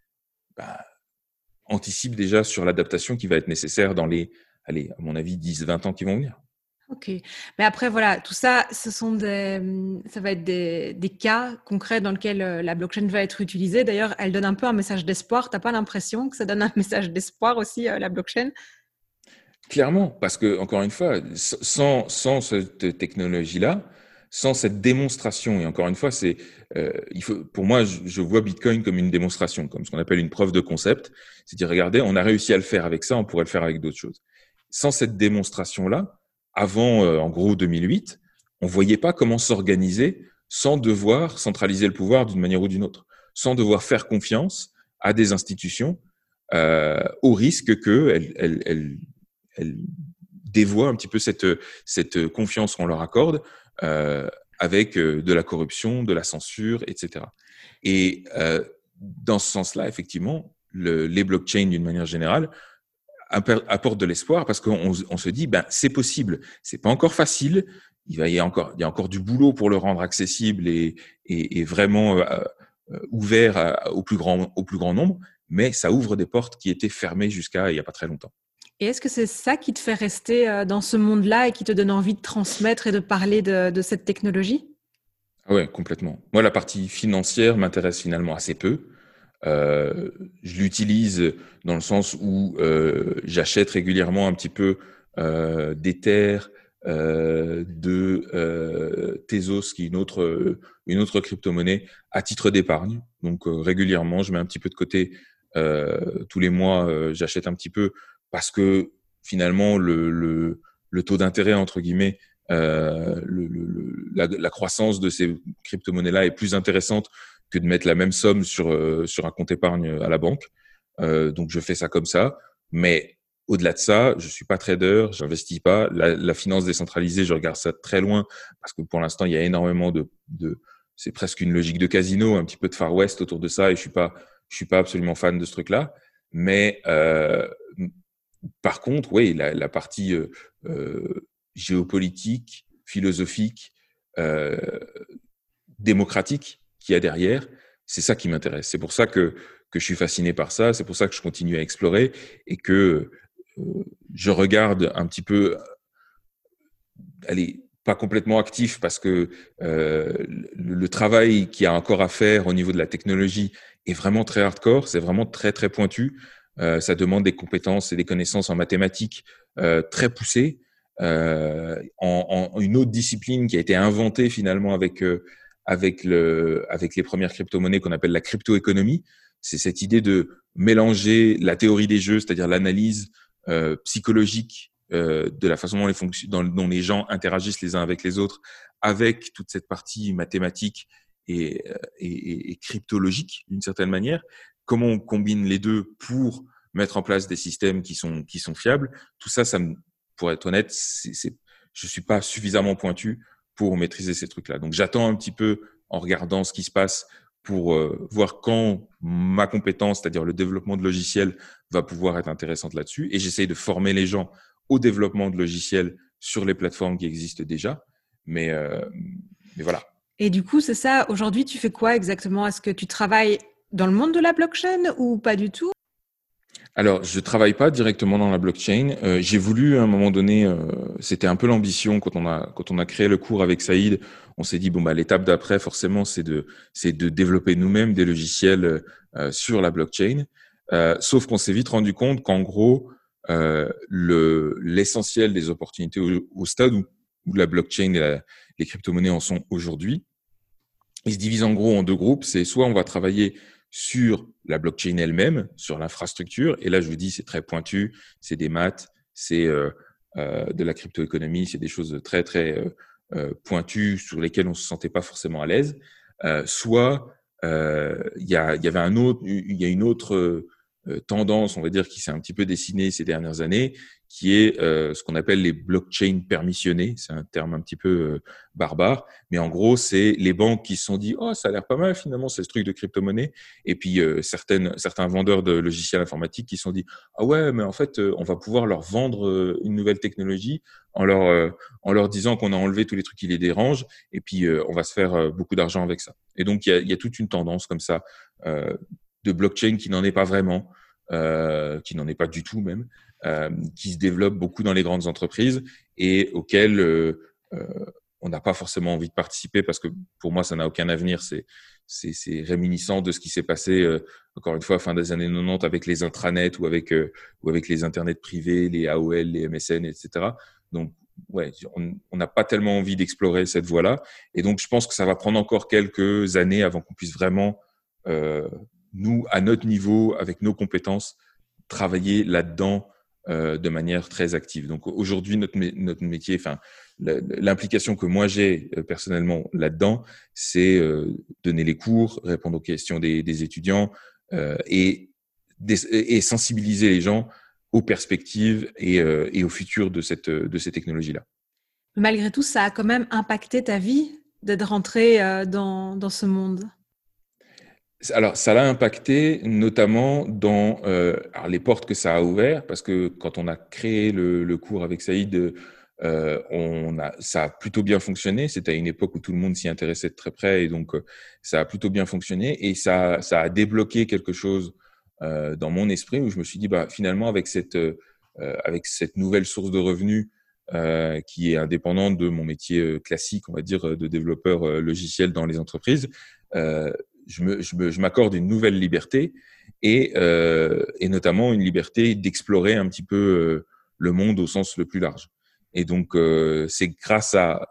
Speaker 2: bah, anticipent déjà sur l'adaptation qui va être nécessaire dans les allez à mon avis dix vingt ans qui vont venir.
Speaker 3: Ok, mais après voilà, tout ça, ce sont des, ça va être des, des cas concrets dans lesquels la blockchain va être utilisée. D'ailleurs, elle donne un peu un message d'espoir. T'as pas l'impression que ça donne un message d'espoir aussi la blockchain?
Speaker 2: Clairement, parce que encore une fois, sans sans cette technologie-là, sans cette démonstration, et encore une fois, c'est euh, il faut pour moi, je, je vois Bitcoin comme une démonstration, comme ce qu'on appelle une preuve de concept. C'est-à-dire, regardez, on a réussi à le faire avec ça, on pourrait le faire avec d'autres choses. Sans cette démonstration-là, avant, euh, en gros, deux mille huit, on voyait pas comment s'organiser sans devoir centraliser le pouvoir d'une manière ou d'une autre, sans devoir faire confiance à des institutions euh, au risque qu'elles elles, elles, elles dévoient un petit peu cette, cette confiance qu'on leur accorde euh, avec de la corruption, de la censure, et cetera. Et euh, dans ce sens-là, effectivement, le, les blockchains, d'une manière générale, apporte de l'espoir parce qu'on on se dit ben c'est possible, c'est pas encore facile, il va y a encore il y a encore du boulot pour le rendre accessible et et, et vraiment euh, ouvert à, au plus grand au plus grand nombre, mais ça ouvre des portes qui étaient fermées jusqu'à il y a pas très longtemps.
Speaker 3: Et est-ce que c'est ça qui te fait rester dans ce monde-là et qui te donne envie de transmettre et de parler de, de cette technologie?
Speaker 2: Ah ouais, complètement. Moi, la partie financière m'intéresse finalement assez peu. Euh, je l'utilise dans le sens où euh, j'achète régulièrement un petit peu euh, d'Ether, euh, de euh, Tezos, qui est une autre une autre crypto-monnaie, à titre d'épargne. Donc euh, régulièrement, je mets un petit peu de côté. Euh, tous les mois, euh, j'achète un petit peu parce que finalement le le, le taux d'intérêt entre guillemets, euh, le, le, la, la croissance de ces crypto-monnaies-là est plus intéressante que de mettre la même somme sur euh, sur un compte épargne à la banque. Euh, donc je fais ça comme ça, mais au-delà de ça, je suis pas trader, j'investis pas. La, la finance décentralisée, je regarde ça de très loin parce que pour l'instant, il y a énormément de, de c'est presque une logique de casino, un petit peu de Far West autour de ça, et je suis pas, je suis pas absolument fan de ce truc-là. Mais euh, par contre, oui, la, la partie euh, euh, géopolitique, philosophique, euh, démocratique qu'il y a derrière, c'est ça qui m'intéresse. C'est pour ça que que je suis fasciné par ça. C'est pour ça que je continue à explorer et que euh, je regarde un petit peu, allez, pas complètement actif parce que euh, le, le travail qu'il y a encore à faire au niveau de la technologie est vraiment très hardcore. C'est vraiment très très pointu. Euh, ça demande des compétences et des connaissances en mathématiques euh, très poussées. Euh, en, en une autre discipline qui a été inventée finalement avec euh, avec le avec les premières crypto-monnaies qu'on appelle la crypto-économie. C'est cette idée de mélanger la théorie des jeux, c'est-à-dire l'analyse euh, psychologique euh, de la façon dont les, fonction, dont, dont les gens interagissent les uns avec les autres, avec toute cette partie mathématique et, et, et cryptologique d'une certaine manière. Comment on combine les deux pour mettre en place des systèmes qui sont qui sont fiables. Tout ça, ça me, pour être honnête, c'est, c'est, je suis pas suffisamment pointu pour maîtriser ces trucs-là. Donc, j'attends un petit peu en regardant ce qui se passe pour euh, voir quand ma compétence, c'est-à-dire le développement de logiciels, va pouvoir être intéressante là-dessus. Et j'essaye de former les gens au développement de logiciels sur les plateformes qui existent déjà. Mais, euh, mais voilà.
Speaker 3: Et du coup, c'est ça. Aujourd'hui, tu fais quoi exactement? Est-ce que tu travailles dans le monde de la blockchain ou pas du tout?
Speaker 2: Alors, je travaille pas directement dans la blockchain. Euh, j'ai voulu à un moment donné, euh, c'était un peu l'ambition quand on a quand on a créé le cours avec Saïd. On s'est dit bon bah l'étape d'après forcément c'est de c'est de développer nous-mêmes des logiciels euh, sur la blockchain. Euh, sauf qu'on s'est vite rendu compte qu'en gros euh, le l'essentiel des opportunités au, au stade où, où la blockchain et la, les crypto-monnaies en sont aujourd'hui, ils se divisent en gros en deux groupes. C'est soit on va travailler sur la blockchain elle-même, sur l'infrastructure. Et là, je vous dis, c'est très pointu, c'est des maths, c'est euh, euh, de la crypto-économie, c'est des choses très, très euh, euh, pointues sur lesquelles on ne se sentait pas forcément à l'aise. Euh, soit euh, il y, a, y avait un autre, il y a une autre euh, tendance, on va dire, qui s'est un petit peu dessinée ces dernières années, qui est euh, ce qu'on appelle les blockchains permissionnées. C'est un terme un petit peu euh, barbare, mais en gros, c'est les banques qui se sont dit « Oh, ça a l'air pas mal finalement, c'est ce truc de crypto-monnaie ». Et puis, euh, certaines, certains vendeurs de logiciels informatiques qui se sont dit « Ah ouais, mais en fait, euh, on va pouvoir leur vendre euh, une nouvelle technologie en leur, euh, en leur disant qu'on a enlevé tous les trucs qui les dérangent et puis euh, on va se faire euh, beaucoup d'argent avec ça ». Et donc, il y a, y a toute une tendance comme ça euh, de blockchain qui n'en est pas vraiment, euh, qui n'en est pas du tout même, euh, qui se développe beaucoup dans les grandes entreprises et auxquelles euh, euh, on n'a pas forcément envie de participer parce que pour moi, ça n'a aucun avenir. C'est, c'est, c'est réminiscent de ce qui s'est passé, euh, encore une fois, fin des années quatre-vingt-dix avec les intranets ou avec, euh, ou avec les internets privés, les A O L, les M S N, et cetera. Donc, ouais, on n'a pas tellement envie d'explorer cette voie-là. Et donc, je pense que ça va prendre encore quelques années avant qu'on puisse vraiment, euh, nous, à notre niveau, avec nos compétences, travailler là-dedans euh, de manière très active. Donc aujourd'hui, notre, notre métier, enfin, l'implication que moi j'ai euh, personnellement là-dedans, c'est euh, donner les cours, répondre aux questions des, des étudiants euh, et, des, et sensibiliser les gens aux perspectives et, euh, et au futur de, cette, de ces technologies-là.
Speaker 3: Malgré tout, ça a quand même impacté ta vie d'être rentré euh, dans, dans ce monde.
Speaker 2: Alors, ça l'a impacté notamment dans euh, alors les portes que ça a ouvert, parce que quand on a créé le, le cours avec Saïd, euh, on a, ça a plutôt bien fonctionné. C'était à une époque où tout le monde s'y intéressait de très près, et donc euh, ça a plutôt bien fonctionné. Et ça, ça a débloqué quelque chose euh, dans mon esprit où je me suis dit, bah finalement, avec cette, euh, avec cette nouvelle source de revenus euh, qui est indépendante de mon métier classique, on va dire, de développeur euh, logiciel dans les entreprises. Euh, je me, je me, je m'accorde une nouvelle liberté et, euh, et notamment une liberté d'explorer un petit peu euh, le monde au sens le plus large. Et donc, euh, c'est grâce à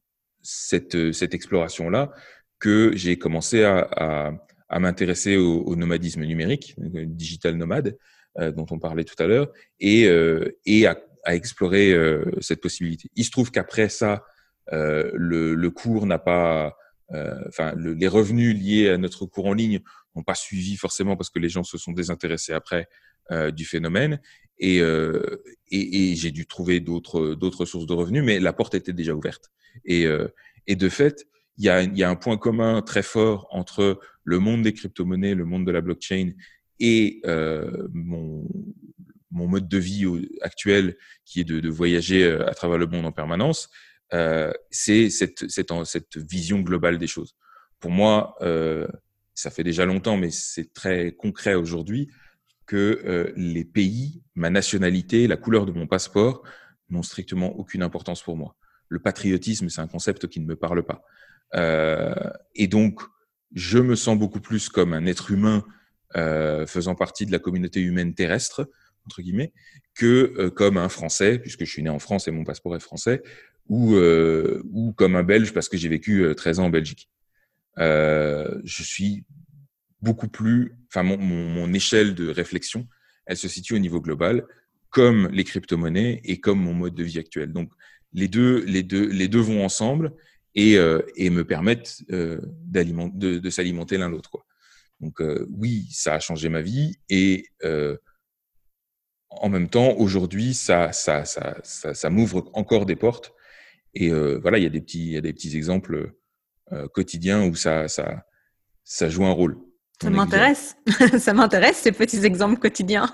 Speaker 2: cette, cette exploration-là que j'ai commencé à, à, à m'intéresser au, au nomadisme numérique, digital nomade, euh, dont on parlait tout à l'heure, et, euh, et à, à explorer euh, cette possibilité. Il se trouve qu'après ça, euh, le, le cours n'a pas... Euh, enfin, le, les revenus liés à notre cours en ligne n'ont pas suivi forcément parce que les gens se sont désintéressés après euh, du phénomène. Et, euh, et, et j'ai dû trouver d'autres, d'autres sources de revenus, mais la porte était déjà ouverte. Et, euh, et de fait, il y a, il y a un point commun très fort entre le monde des crypto-monnaies, le monde de la blockchain et euh, mon, mon mode de vie actuel, qui est de, de voyager à travers le monde en permanence. Euh, c'est cette, cette, cette vision globale des choses. Pour moi, euh, ça fait déjà longtemps, mais c'est très concret aujourd'hui, que euh, les pays, ma nationalité, la couleur de mon passeport n'ont strictement aucune importance pour moi. Le patriotisme, c'est un concept qui ne me parle pas. Euh, et donc, je me sens beaucoup plus comme un être humain euh, faisant partie de la communauté humaine terrestre, entre guillemets, que euh, comme un Français, puisque je suis né en France et mon passeport est français, ou, euh, ou comme un Belge parce que j'ai vécu euh, treize ans en Belgique. Euh, je suis beaucoup plus, enfin mon, mon, mon échelle de réflexion, elle se situe au niveau global, comme les crypto-monnaies et comme mon mode de vie actuel. Donc les deux, les deux, les deux vont ensemble et, euh, et me permettent euh, d'alimenter, de, de s'alimenter l'un l'autre, quoi. Donc euh, oui, ça a changé ma vie et euh, en même temps, aujourd'hui, ça, ça, ça, ça, ça m'ouvre encore des portes. Et euh, voilà, il y a des petits, il y a des petits exemples euh, quotidiens où ça, ça, ça joue un rôle.
Speaker 3: Ça m'intéresse. Ça m'intéresse, ces petits exemples quotidiens.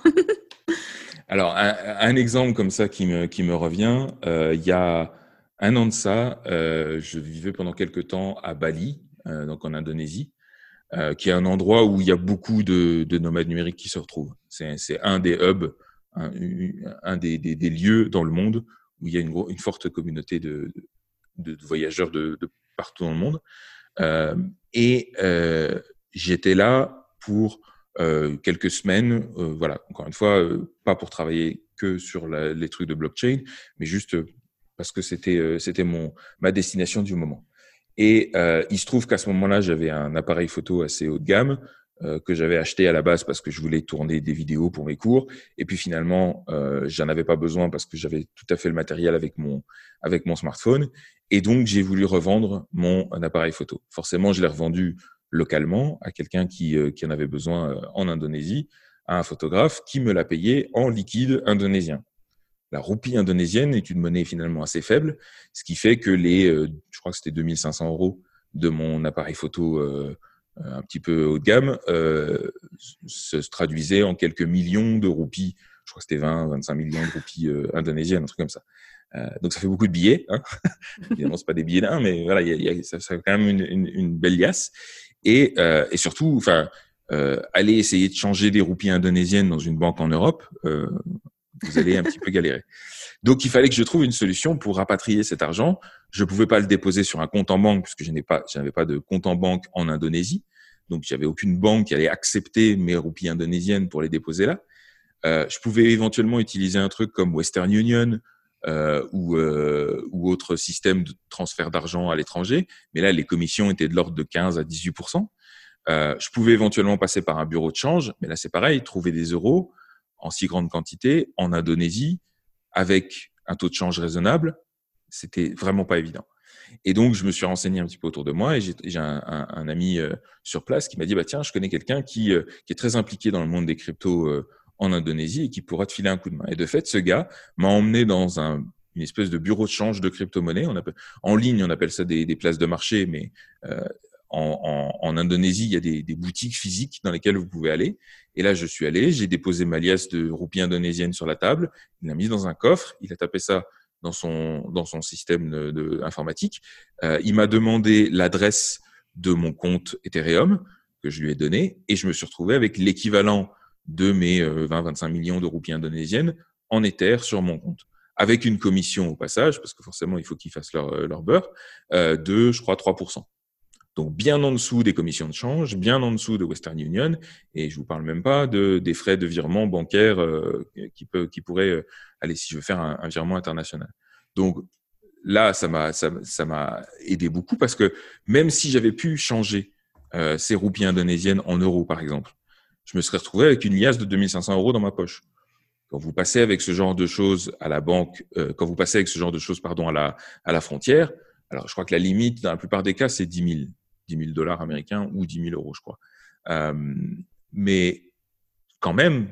Speaker 2: Alors, un, un exemple comme ça qui me, qui me revient, euh, il y a un an de ça, euh, je vivais pendant quelques temps à Bali, euh, donc en Indonésie, euh, qui est un endroit où il y a beaucoup de, de nomades numériques qui se retrouvent. C'est, c'est un des hubs, un, un des, des, des lieux dans le monde où il y a une, gros, une forte communauté de, de, de voyageurs de, de partout dans le monde. Euh, et euh, j'étais là pour euh, quelques semaines, euh, voilà, encore une fois, euh, pas pour travailler que sur la, les trucs de blockchain, mais juste parce que c'était euh, c'était mon ma destination du moment. Et euh, il se trouve qu'à ce moment-là, j'avais un appareil photo assez haut de gamme euh, que j'avais acheté à la base parce que je voulais tourner des vidéos pour mes cours. Et puis finalement, euh, j'en avais pas besoin parce que j'avais tout à fait le matériel avec mon avec mon smartphone. Et donc, j'ai voulu revendre mon appareil photo. Forcément, je l'ai revendu localement à quelqu'un qui, euh, qui en avait besoin euh, en Indonésie, à un photographe qui me l'a payé en liquide indonésien. La roupie indonésienne est une monnaie finalement assez faible, ce qui fait que les, euh, je crois que c'était deux mille cinq cents euros de mon appareil photo euh, un petit peu haut de gamme, euh, se traduisaient en quelques millions de roupies. Je crois que c'était vingt, vingt-cinq millions de roupies euh, indonésiennes, un truc comme ça. Euh, donc ça fait beaucoup de billets. Hein. Évidemment, c'est pas des billets d'un, mais voilà, y a, y a, ça, ça a quand même une, une, une belle liasse. Et, euh, et surtout, enfin, euh, aller essayer de changer des roupies indonésiennes dans une banque en Europe, euh, vous allez un petit peu galérer. Donc, il fallait que je trouve une solution pour rapatrier cet argent. Je ne pouvais pas le déposer sur un compte en banque puisque je n'ai pas, je n'avais pas de compte en banque en Indonésie. Donc, j'avais aucune banque qui allait accepter mes roupies indonésiennes pour les déposer là. Euh, je pouvais éventuellement utiliser un truc comme Western Union euh, ou, euh, ou autre système de transfert d'argent à l'étranger. Mais là, les commissions étaient de l'ordre de quinze à dix-huit pour cent. Euh, je pouvais éventuellement passer par un bureau de change. Mais là, c'est pareil, trouver des euros en si grande quantité en Indonésie avec un taux de change raisonnable, c'était vraiment pas évident. Et donc, je me suis renseigné un petit peu autour de moi et j'ai, j'ai un, un, un ami euh, sur place qui m'a dit, bah tiens, je connais quelqu'un qui, euh, qui est très impliqué dans le monde des cryptos euh, en Indonésie et qui pourra te filer un coup de main. Et de fait, ce gars m'a emmené dans un, une espèce de bureau de change de crypto-monnaie. On appelle, en ligne, on appelle ça des, des places de marché, mais euh, en, en, en Indonésie, il y a des, des boutiques physiques dans lesquelles vous pouvez aller. Et là, je suis allé, j'ai déposé ma liasse de roupies indonésiennes sur la table, il l'a mise dans un coffre, il a tapé ça dans son, dans son système de, de, informatique. Euh, il m'a demandé l'adresse de mon compte Ethereum que je lui ai donné et je me suis retrouvé avec l'équivalent de mes euh, vingt à vingt-cinq millions de roupies indonésiennes en Ether sur mon compte. Avec une commission au passage, parce que forcément, il faut qu'ils fassent leur, leur beurre, euh, de, je crois, trois pour cent. Donc, bien en dessous des commissions de change, bien en dessous de Western Union, et je vous parle même pas de, des frais de virement bancaire euh, qui, peut, qui pourraient euh, aller si je veux faire un, un virement international. Donc, là, ça m'a, ça, ça m'a aidé beaucoup parce que même si j'avais pu changer euh, ces roupies indonésiennes en euros, par exemple, je me serais retrouvé avec une liasse de deux mille cinq cents euros dans ma poche. Quand vous passez avec ce genre de choses à la banque, euh, quand vous passez avec ce genre de choses, pardon, à la, à la frontière, alors je crois que la limite, dans la plupart des cas, c'est dix mille. dix mille dollars américains ou dix mille euros, je crois. Euh, mais quand même,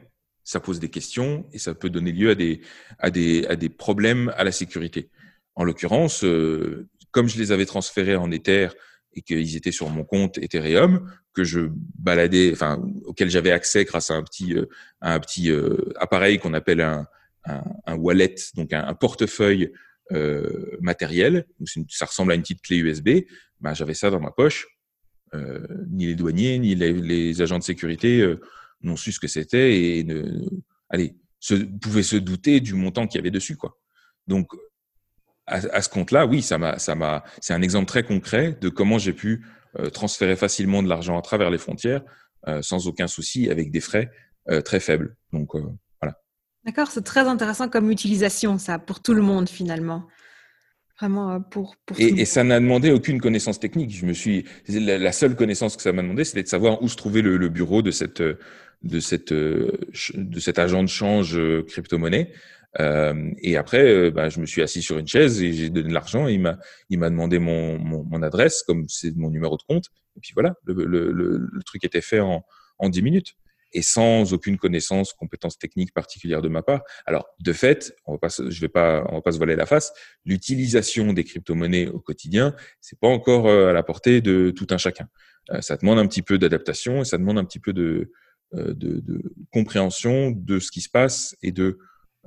Speaker 2: ça pose des questions et ça peut donner lieu à des, à des, à des problèmes à la sécurité. En l'occurrence, euh, comme je les avais transférés en Ether et qu'ils étaient sur mon compte Ethereum, que je baladais, enfin, auquel j'avais accès grâce à un petit, euh, à un petit euh, appareil qu'on appelle un, un, un wallet, donc un, un portefeuille euh, matériel. Donc une, ça ressemble à une petite clé U S B. Ben, j'avais ça dans ma poche. Euh, ni les douaniers, ni les, les agents de sécurité euh, n'ont su ce que c'était et ne, allez, se, pouvaient se douter du montant qu'il y avait dessus, quoi. Donc, à, à ce compte-là, oui, ça m'a, ça m'a, c'est un exemple très concret de comment j'ai pu euh, transférer facilement de l'argent à travers les frontières euh, sans aucun souci, avec des frais euh, très faibles. Donc, euh, voilà.
Speaker 3: D'accord, c'est très intéressant comme utilisation, ça, pour tout le monde finalement. Vraiment pour, pour tout le
Speaker 2: Et,
Speaker 3: monde.
Speaker 2: et ça n'a demandé aucune connaissance technique. Je me suis, la, la seule connaissance que ça m'a demandé, c'était de savoir où se trouvait le, le bureau de cette, de cette, de cet agent de change crypto-monnaie. Euh, et après, euh, bah, je me suis assis sur une chaise et j'ai donné de l'argent. Et il m'a, il m'a demandé mon, mon, mon adresse, comme c'est mon numéro de compte. Et puis voilà, le, le, le, le truc était fait en, en dix minutes. Et sans aucune connaissance, compétence technique particulière de ma part. Alors, de fait, on va pas, je vais pas, on va pas se voiler la face. L'utilisation des crypto-monnaies au quotidien, c'est pas encore à la portée de tout un chacun. Euh, ça demande un petit peu d'adaptation et ça demande un petit peu de, de, de compréhension de ce qui se passe et de,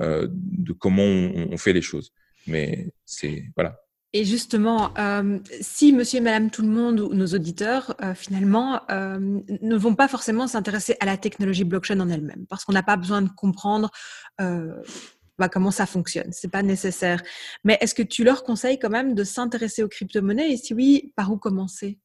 Speaker 2: de comment on, on fait les choses. Mais c'est, voilà.
Speaker 3: Et justement, euh, si monsieur et madame tout le monde ou nos auditeurs, euh, finalement, euh, ne vont pas forcément s'intéresser à la technologie blockchain en elle-même, parce qu'on n'a pas besoin de comprendre euh, bah, comment ça fonctionne, c'est pas nécessaire. Mais est-ce que tu leur conseilles quand même de s'intéresser aux crypto-monnaies, et si oui, par où commencer?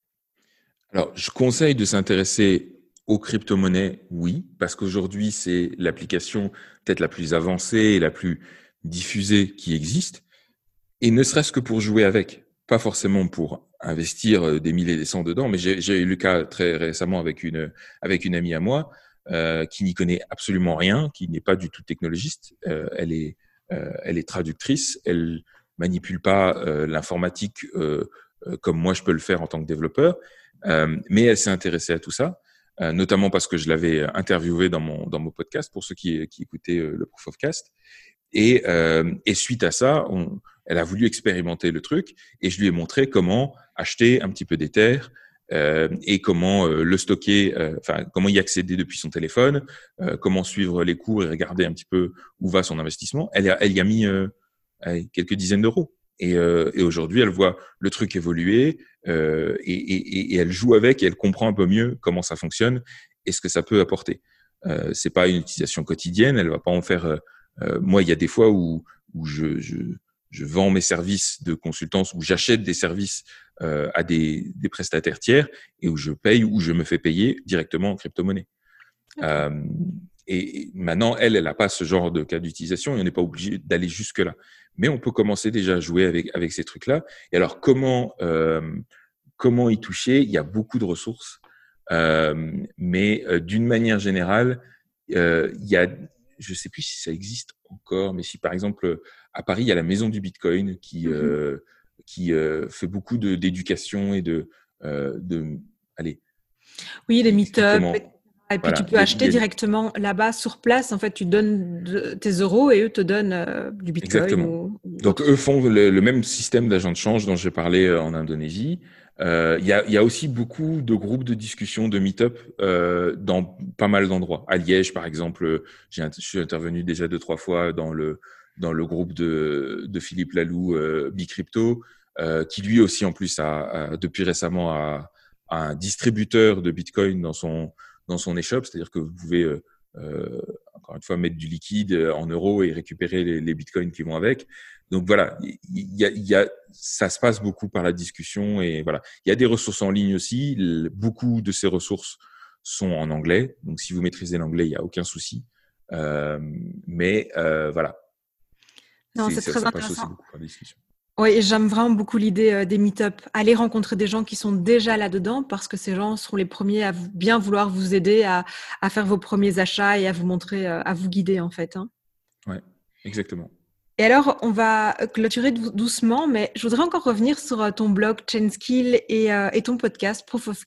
Speaker 2: Alors, je conseille de s'intéresser aux crypto-monnaies, oui, parce qu'aujourd'hui, c'est l'application peut-être la plus avancée et la plus diffusée qui existe. Et ne serait-ce que pour jouer avec, pas forcément pour investir des milliers et des cents dedans, mais j'ai, j'ai eu le cas très récemment avec une, avec une amie à moi euh, qui n'y connaît absolument rien, qui n'est pas du tout technologiste. Euh, elle est, euh, elle est traductrice, elle manipule pas euh, l'informatique euh, euh, comme moi je peux le faire en tant que développeur, euh, mais elle s'est intéressée à tout ça. Euh, notamment parce que je l'avais interviewé dans mon dans mon podcast pour ceux qui qui écoutaient euh, le Proof of Cast. Et, euh, et suite à ça, on, elle a voulu expérimenter le truc et je lui ai montré comment acheter un petit peu d'Ether euh, et comment euh, le stocker, euh, enfin comment y accéder depuis son téléphone, euh, comment suivre les cours et regarder un petit peu où va son investissement. Elle, a, elle y a mis euh, quelques dizaines d'euros. Et, euh, et aujourd'hui, elle voit le truc évoluer euh, et, et, et elle joue avec et elle comprend un peu mieux comment ça fonctionne et ce que ça peut apporter. Euh, c'est pas une utilisation quotidienne, elle va pas en faire... Euh, Euh, moi, il y a des fois où, où je, je, je vends mes services de consultance, où j'achète des services euh, à des, des prestataires tiers et où je paye, où je me fais payer directement en crypto-monnaie. Okay. Euh, et, et maintenant, elle, elle n'a pas ce genre de cas d'utilisation et on n'est pas obligé d'aller jusque-là. Mais on peut commencer déjà à jouer avec, avec ces trucs-là. Et alors, comment, euh, comment y toucher? Il y a beaucoup de ressources. Euh, mais euh, d'une manière générale, euh, il y a... je ne sais plus si ça existe encore, mais si par exemple à Paris il y a la Maison du Bitcoin qui mmh. euh, qui euh, fait beaucoup de d'éducation et de euh, de allez.
Speaker 3: Oui, les meet-up. Et puis
Speaker 2: voilà,
Speaker 3: tu peux
Speaker 2: les,
Speaker 3: acheter
Speaker 2: les...
Speaker 3: directement là-bas sur place. En fait, tu donnes de, tes euros et eux te donnent euh, du Bitcoin.
Speaker 2: Exactement.
Speaker 3: Ou, ou
Speaker 2: Donc eux font le, le même système d'agent de change dont j'ai parlé en Indonésie. Il euh, y, a, y a aussi beaucoup de groupes de discussion, de meet-up euh, dans pas mal d'endroits. À Liège, par exemple, j'ai, je suis intervenu déjà deux trois fois dans le dans le groupe de, de Philippe Laloux, euh, Bicrypto, euh, qui lui aussi en plus a, a depuis récemment a, a un distributeur de Bitcoin dans son dans son échoppe, c'est-à-dire que vous pouvez euh, euh, encore une fois mettre du liquide en euros et récupérer les, les Bitcoins qui vont avec. Donc voilà, il y a, il y a, ça se passe beaucoup par la discussion et voilà. Il y a des ressources en ligne aussi. Beaucoup de ces ressources sont en anglais. Donc si vous maîtrisez l'anglais, il n'y a aucun souci. Euh, mais euh, voilà.
Speaker 3: Non, c'est, c'est très
Speaker 2: ça, ça
Speaker 3: intéressant.
Speaker 2: passe aussi beaucoup par la discussion.
Speaker 3: Oui, et j'aime vraiment beaucoup l'idée euh, des meet-up. Aller rencontrer des gens qui sont déjà là-dedans parce que ces gens seront les premiers à vous, bien vouloir vous aider à, à faire vos premiers achats et à vous montrer, euh, à vous guider en fait. Hein.
Speaker 2: Ouais, exactement.
Speaker 3: Et alors, on va clôturer doucement, mais je voudrais encore revenir sur ton blog Chainskill et, euh, et ton podcast Proof of Cast.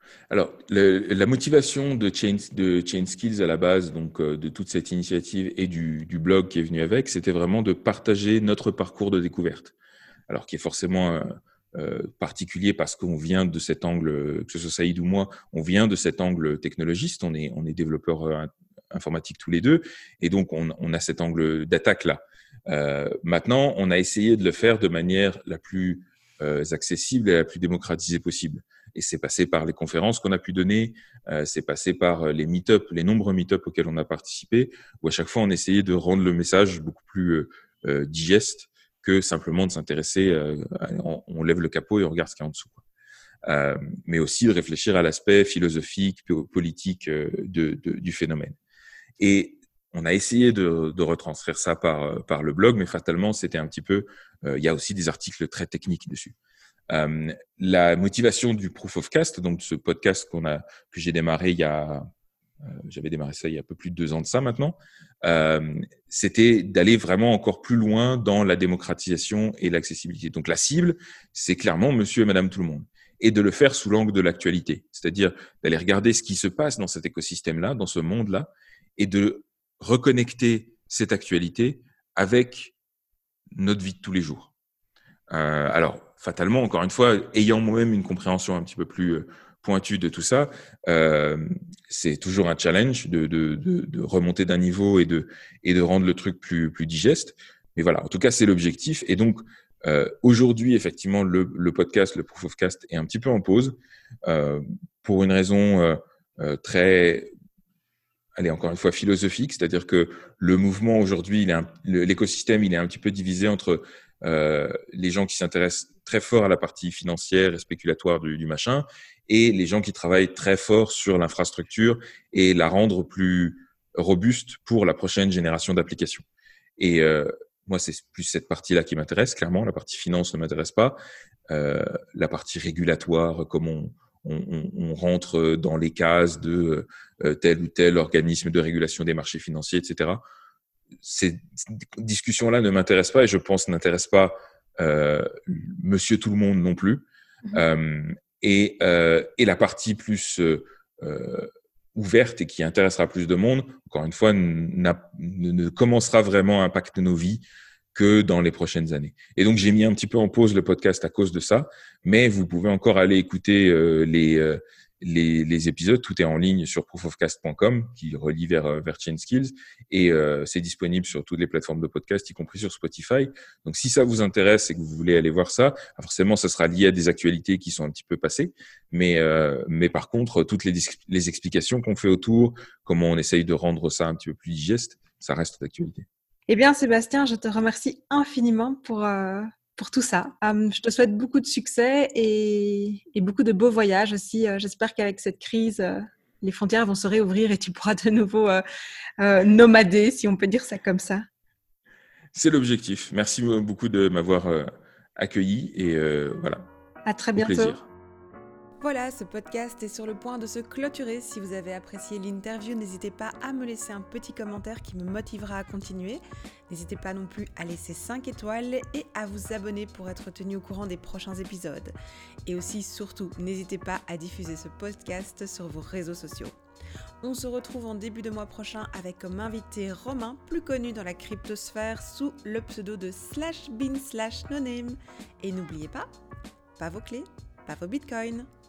Speaker 2: Alors, le- la motivation de Chain, de Chain Skills à la base, donc euh, de toute cette initiative et du, du blog qui est venu avec, c'était vraiment de partager notre parcours de découverte. Alors, qui est forcément euh, euh, particulier parce qu'on vient de cet angle, que ce soit Saïd ou moi, on vient de cet angle technologiste, on est, on est développeurs euh, informatiques tous les deux, et donc on, on a cet angle d'attaque-là. Euh, maintenant, on a essayé de le faire de manière la plus euh, accessible et la plus démocratisée possible. Et c'est passé par les conférences qu'on a pu donner, euh, c'est passé par les meet-up, les nombreux meet-up auxquels on a participé, où à chaque fois on essayait de rendre le message beaucoup plus euh, euh, digeste que simplement de s'intéresser, euh, à, on, on lève le capot et on regarde ce qu'il y a en dessous, quoi. Euh, mais aussi de réfléchir à l'aspect philosophique, politique euh, de, de, du phénomène. Et on a essayé de, de retranscrire ça par, par le blog, mais fatalement, c'était un petit peu, euh, il y a aussi des articles très techniques dessus. Euh, la motivation du Proof of Cast, donc ce podcast qu'on a, que j'ai démarré il y a, euh, j'avais démarré ça il y a un peu plus de deux ans de ça maintenant, euh, c'était d'aller vraiment encore plus loin dans la démocratisation et l'accessibilité. Donc la cible, c'est clairement monsieur et madame tout le monde. Et de le faire sous l'angle de l'actualité. C'est-à-dire d'aller regarder ce qui se passe dans cet écosystème-là, dans ce monde-là, et de reconnecter cette actualité avec notre vie de tous les jours. Euh, alors, fatalement, encore une fois, ayant moi-même une compréhension un petit peu plus euh, pointue de tout ça, euh, c'est toujours un challenge de, de, de, de remonter d'un niveau et de, et de rendre le truc plus, plus digeste. Mais voilà, en tout cas, c'est l'objectif. Et donc, euh, aujourd'hui, effectivement, le, le podcast, le Proof of Cast est un petit peu en pause euh, pour une raison euh, euh, très... Elle est encore une fois philosophique, c'est-à-dire que le mouvement aujourd'hui, il est un, l'écosystème, il est un petit peu divisé entre euh, les gens qui s'intéressent très fort à la partie financière et spéculatoire du, du machin, et les gens qui travaillent très fort sur l'infrastructure et la rendre plus robuste pour la prochaine génération d'applications. Et euh, moi, c'est plus cette partie-là qui m'intéresse, clairement. La partie finance ne m'intéresse pas. Euh, la partie régulatoire, comment on, on, on rentre dans les cases de euh, tel ou tel organisme de régulation des marchés financiers, et cetera. Ces discussions-là ne m'intéressent pas et je pense n'intéressent pas euh, monsieur tout le monde non plus. Mmh. Euh, et, euh, et la partie plus euh, ouverte et qui intéressera plus de monde, encore une fois, n'a, ne commencera vraiment à impacter nos vies que dans les prochaines années. Et donc, j'ai mis un petit peu en pause le podcast à cause de ça, mais vous pouvez encore aller écouter euh, les, euh, les, les épisodes. Tout est en ligne sur proof of cast point com qui relie vers, vers Chain Skills et euh, c'est disponible sur toutes les plateformes de podcast, y compris sur Spotify. Donc, si ça vous intéresse et que vous voulez aller voir ça, forcément, ça sera lié à des actualités qui sont un petit peu passées. Mais, euh, mais par contre, toutes les, les explications qu'on fait autour, comment on essaye de rendre ça un petit peu plus digeste, ça reste d'actualité.
Speaker 3: Eh bien, Sébastien, je te remercie infiniment pour, euh, pour tout ça. Um, je te souhaite beaucoup de succès et, et beaucoup de beaux voyages aussi. Euh, j'espère qu'avec cette crise, euh, les frontières vont se réouvrir et tu pourras de nouveau euh, euh, nomader, si on peut dire ça comme ça.
Speaker 2: C'est l'objectif. Merci beaucoup de m'avoir euh, accueilli et euh, voilà.
Speaker 3: À très
Speaker 2: Au
Speaker 3: bientôt.
Speaker 2: plaisir.
Speaker 1: Voilà, ce podcast est sur le point de se clôturer. Si vous avez apprécié l'interview, n'hésitez pas à me laisser un petit commentaire qui me motivera à continuer. N'hésitez pas non plus à laisser cinq étoiles et à vous abonner pour être tenu au courant des prochains épisodes. Et aussi, surtout, n'hésitez pas à diffuser ce podcast sur vos réseaux sociaux. On se retrouve en début de mois prochain avec comme invité Romain, plus connu dans la cryptosphère sous le pseudo de slash bin slash noname. Et n'oubliez pas, pas vos clés, pas vos bitcoins.